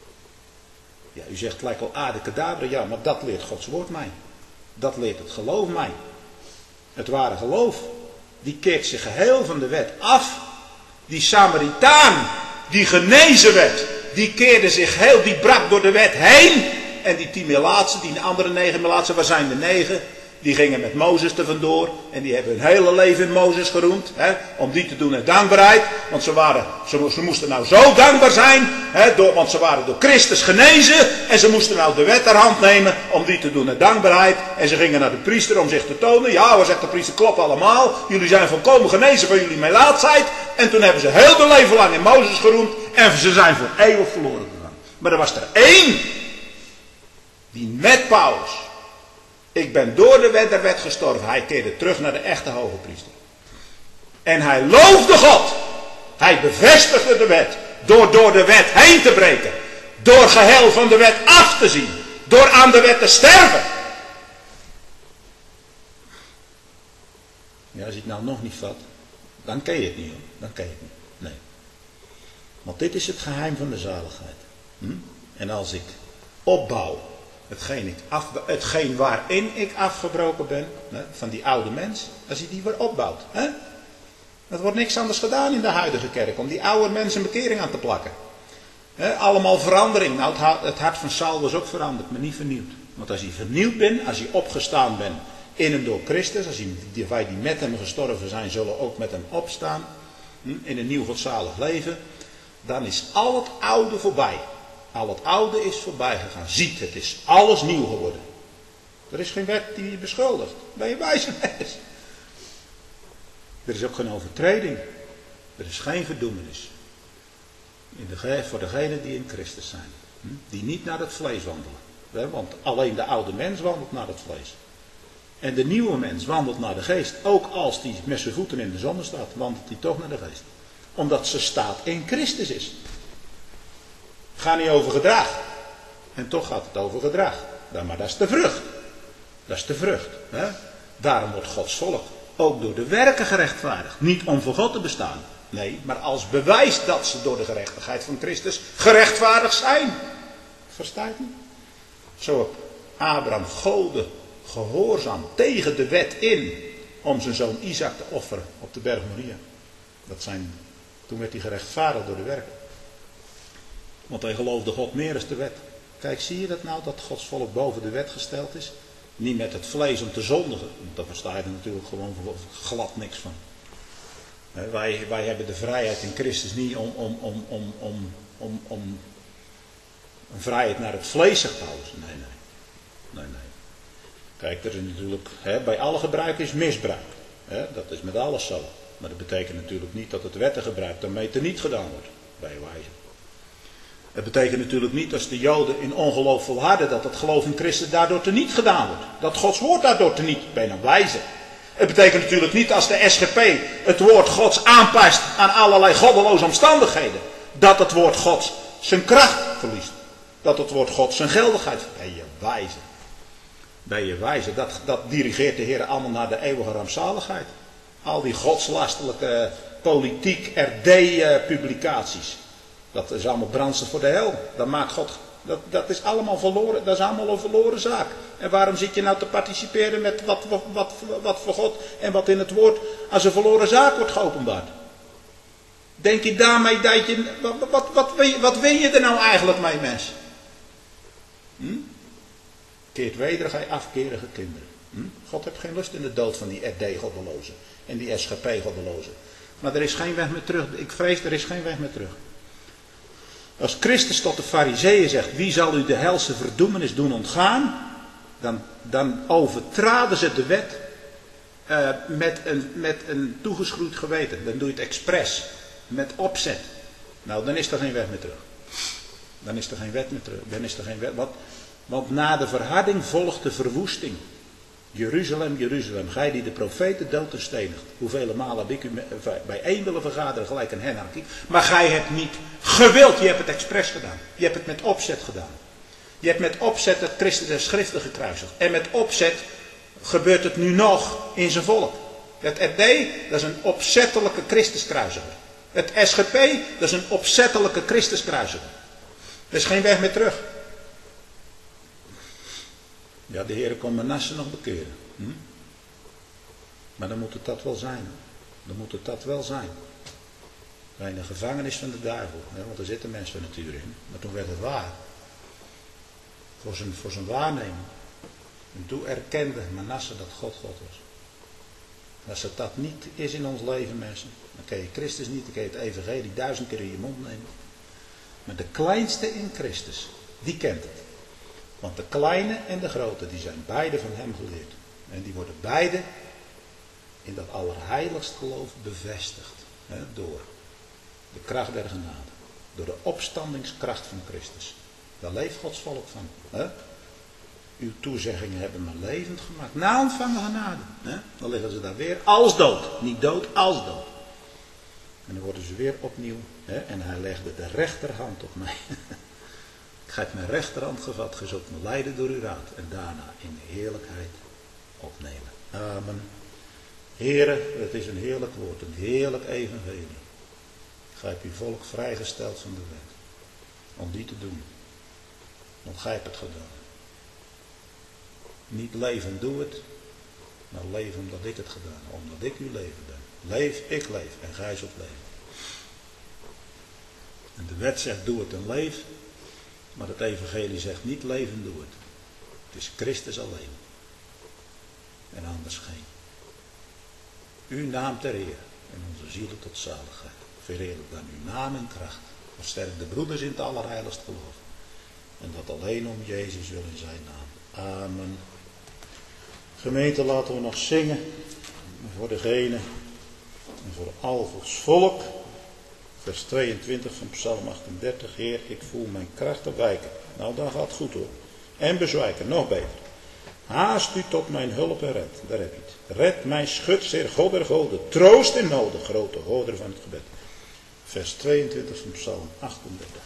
Ja, u zegt gelijk al aarde ja, maar dat leert Gods woord mij. Dat leert het geloof mij. Het ware geloof, die keert zich geheel van de wet af. Die Samaritaan, die genezen werd, die keerde zich heel, die brak door de wet heen. En die tien Melaatsen, die andere negen Melaatsen, waar zijn de negen? Die gingen met Mozes er vandoor. En die hebben hun hele leven in Mozes geroemd. Hè, om die te doen in dankbaarheid. Want ze, waren, ze, ze moesten nou zo dankbaar zijn. Hè, door, want ze waren door Christus genezen. En ze moesten nou de wet ter hand nemen. Om die te doen in dankbaarheid. En ze gingen naar de priester om zich te tonen. Ja, waar zegt de priester, klopt allemaal. Jullie zijn volkomen genezen van jullie melaatsheid. En toen hebben ze heel hun leven lang in Mozes geroemd. En ze zijn voor eeuwig verloren gegaan. Maar er was er één. Die met Paulus. Ik ben door de wet der wet gestorven. Hij keerde terug naar de echte hoge priester. En hij loofde God. Hij bevestigde de wet door door de wet heen te breken. Door geheel van de wet af te zien. Door aan de wet te sterven. Ja, als je het nou nog niet vat, dan ken je het niet hoor. Dan ken je het niet. Nee. Want dit is het geheim van de zaligheid. Hm? En als ik opbouw, hetgeen, ik af, hetgeen waarin ik afgebroken ben, hè, van die oude mens, als je die weer opbouwt. Hè? Er wordt niks anders gedaan in de huidige kerk, om die oude mensen een bekering aan te plakken. Hè, allemaal verandering. Nou, het hart van Saul was ook veranderd, maar niet vernieuwd. Want als je vernieuwd bent, als je opgestaan bent in en door Christus, als je, wij die met hem gestorven zijn, zullen ook met hem opstaan, hm, in een nieuw godzalig leven, dan is al het oude voorbij. Al het oude is voorbij gegaan. Ziet, het is alles nieuw geworden. Er is geen wet die je beschuldigt. Ben je wijze mens? Er is ook geen overtreding. Er is geen verdoemenis. In de, voor degenen die in Christus zijn. Die niet naar het vlees wandelen. Want alleen de oude mens wandelt naar het vlees. En de nieuwe mens wandelt naar de geest. Ook als die met zijn voeten in de zonde staat, wandelt hij toch naar de geest. Omdat ze staat in Christus is. Het gaat niet over gedrag. En toch gaat het over gedrag. Maar dat is de vrucht. Dat is de vrucht. Hè? Daarom wordt Gods volk ook door de werken gerechtvaardigd. Niet om voor God te bestaan. Nee, maar als bewijs dat ze door de gerechtigheid van Christus gerechtvaardigd zijn. Verstaat u? Zo heb Abraham Gode gehoorzaam tegen de wet in om zijn zoon Isaac te offeren op de berg Moria. Dat zijn, toen werd hij gerechtvaardigd door de werken. Want hij geloofde God meer als de wet. Kijk, zie je dat nou, dat Gods volk boven de wet gesteld is? Niet met het vlees om te zondigen. Want daar versta je er natuurlijk gewoon glad niks van. Wij, wij hebben de vrijheid in Christus niet om, om, om, om, om, om, om een vrijheid naar het vlees, zegt Paulus. Nee, nee. nee, nee. Kijk, er is natuurlijk, hè, bij alle gebruik is misbruik. Hè, dat is met alles zo. Maar dat betekent natuurlijk niet dat het wettengebruik daarmee teniet gedaan wordt. Bij wijze. Het betekent natuurlijk niet als de Joden in ongeloof volharden dat het geloof in Christus daardoor teniet gedaan wordt. Dat Gods woord daardoor teniet, ben je een wijze. Het betekent natuurlijk niet als de S G P het woord Gods aanpast aan allerlei goddeloze omstandigheden. Dat het woord Gods zijn kracht verliest. Dat het woord Gods zijn geldigheid verliest. Ben je wijze. Ben je wijze. Dat, dat dirigeert de Heer allemaal naar de eeuwige rampzaligheid. Al die godslastelijke politiek R D-publicaties. Dat is allemaal brandstof voor de hel. Dat maakt God... Dat, dat is allemaal verloren. Dat is allemaal een verloren zaak. En waarom zit je nou te participeren met wat, wat, wat, wat voor God en wat in het woord als een verloren zaak wordt geopenbaard? Denk je daarmee dat je... Wat, wat, wat, wat, wat win je er nou eigenlijk mee, mens? Hm? Keert wederigheid afkerige kinderen. Hm? God heeft geen lust in de dood van die R D-goddelozen. En die S G P-goddelozen. Maar er is geen weg meer terug. Ik vrees, er is geen weg meer terug. Als Christus tot de Farizeeën zegt, wie zal u de helse verdoemenis doen ontgaan? Dan, dan overtraden ze de wet uh, met, een, met een toegeschroeid geweten. Dan doe je het expres, met opzet. Nou, dan is er geen weg meer terug. Dan is er geen wet meer terug. Dan is er geen wet. Want, want na de verharding volgt de verwoesting. Jeruzalem, Jeruzalem, gij die de profeten dood en stenigt. Hoeveel malen heb ik u bij één willen vergaderen, gelijk een hen. Maar gij hebt niet gewild, je hebt het expres gedaan. Je hebt het met opzet gedaan. Je hebt met opzet het Christus der Schriften gekruisigd. En met opzet gebeurt het nu nog in zijn volk. Het R D, dat is een opzettelijke Christuskruisiger. Het S G P, dat is een opzettelijke Christuskruisiger. Er is geen weg meer terug. Ja, de Heer kon Manasse nog bekeren. Hm? Maar dan moet het dat wel zijn. Dan moet het dat wel zijn. Bij de gevangenis van de duivel. Hè, want er zitten mensen van nature in. Maar toen werd het waar. Voor zijn, voor zijn waarneming. En toen erkende Manasse dat God God was. Als het dat niet is in ons leven, mensen. Dan ken je Christus niet. Dan ken je het evangelie duizend keer in je mond nemen. Maar de kleinste in Christus, die kent het. Want de kleine en de grote, die zijn beide van hem geleerd. En die worden beide in dat allerheiligst geloof bevestigd. Hè, door de kracht der genade. Door de opstandingskracht van Christus. Daar leeft Gods volk van. Hè? Uw toezeggingen hebben me levend gemaakt. Na ontvangen genade. Hè? Dan liggen ze daar weer als dood. Niet dood, als dood. En dan worden ze weer opnieuw. Hè, en hij legde de rechterhand op mij. Ik heb mijn rechterhand gevat, ge zult me leiden door uw raad. En daarna in de heerlijkheid opnemen. Amen. Heren, het is een heerlijk woord, een heerlijk evangelie. Gij hebt uw volk vrijgesteld van de wet. Om die te doen. Want gij hebt het gedaan. Niet leven, doe het. Maar leven omdat ik het gedaan heb. Omdat ik uw leven ben. Leef, ik leef. En gij zult leven. En de wet zegt doe het en leef. Maar het evangelie zegt niet leven, doe het. Het is Christus alleen. En anders geen. Uw naam ter eer. En onze zielen tot zaligheid. Verheerlijk dan uw naam en kracht. Versterk de broeders in het allerheiligst geloof. En dat alleen om Jezus wil in zijn naam. Amen. Gemeente, laten we nog zingen. Voor degene en voor al Gods volk. Vers tweeëntwintig van Psalm achtendertig. Heer, ik voel mijn krachten wijken. Nou, dan gaat het goed hoor. En bezwijken, nog beter. Haast u tot mijn hulp en red. Daar heb je het. Red mijn schut, zeer God der goden. Troost in noden, grote hoorder van het gebed. Vers tweeëntwintig van Psalm achtendertig.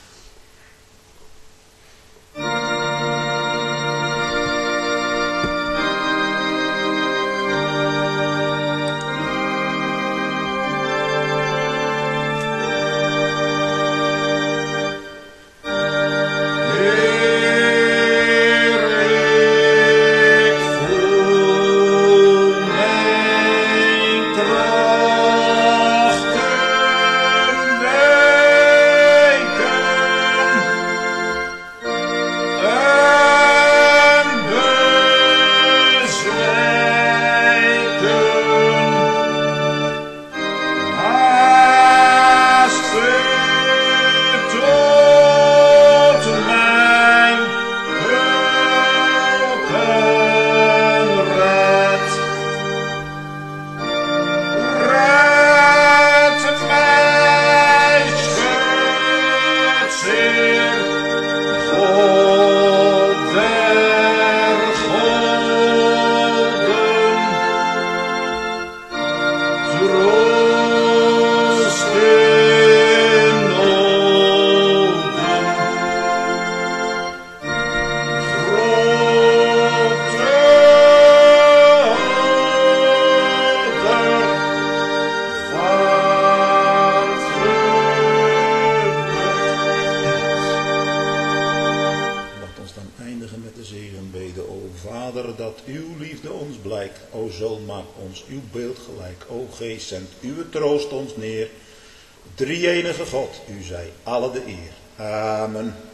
Zendt uw troost ons neer. Drie-enige God, u zij alle de eer. Amen.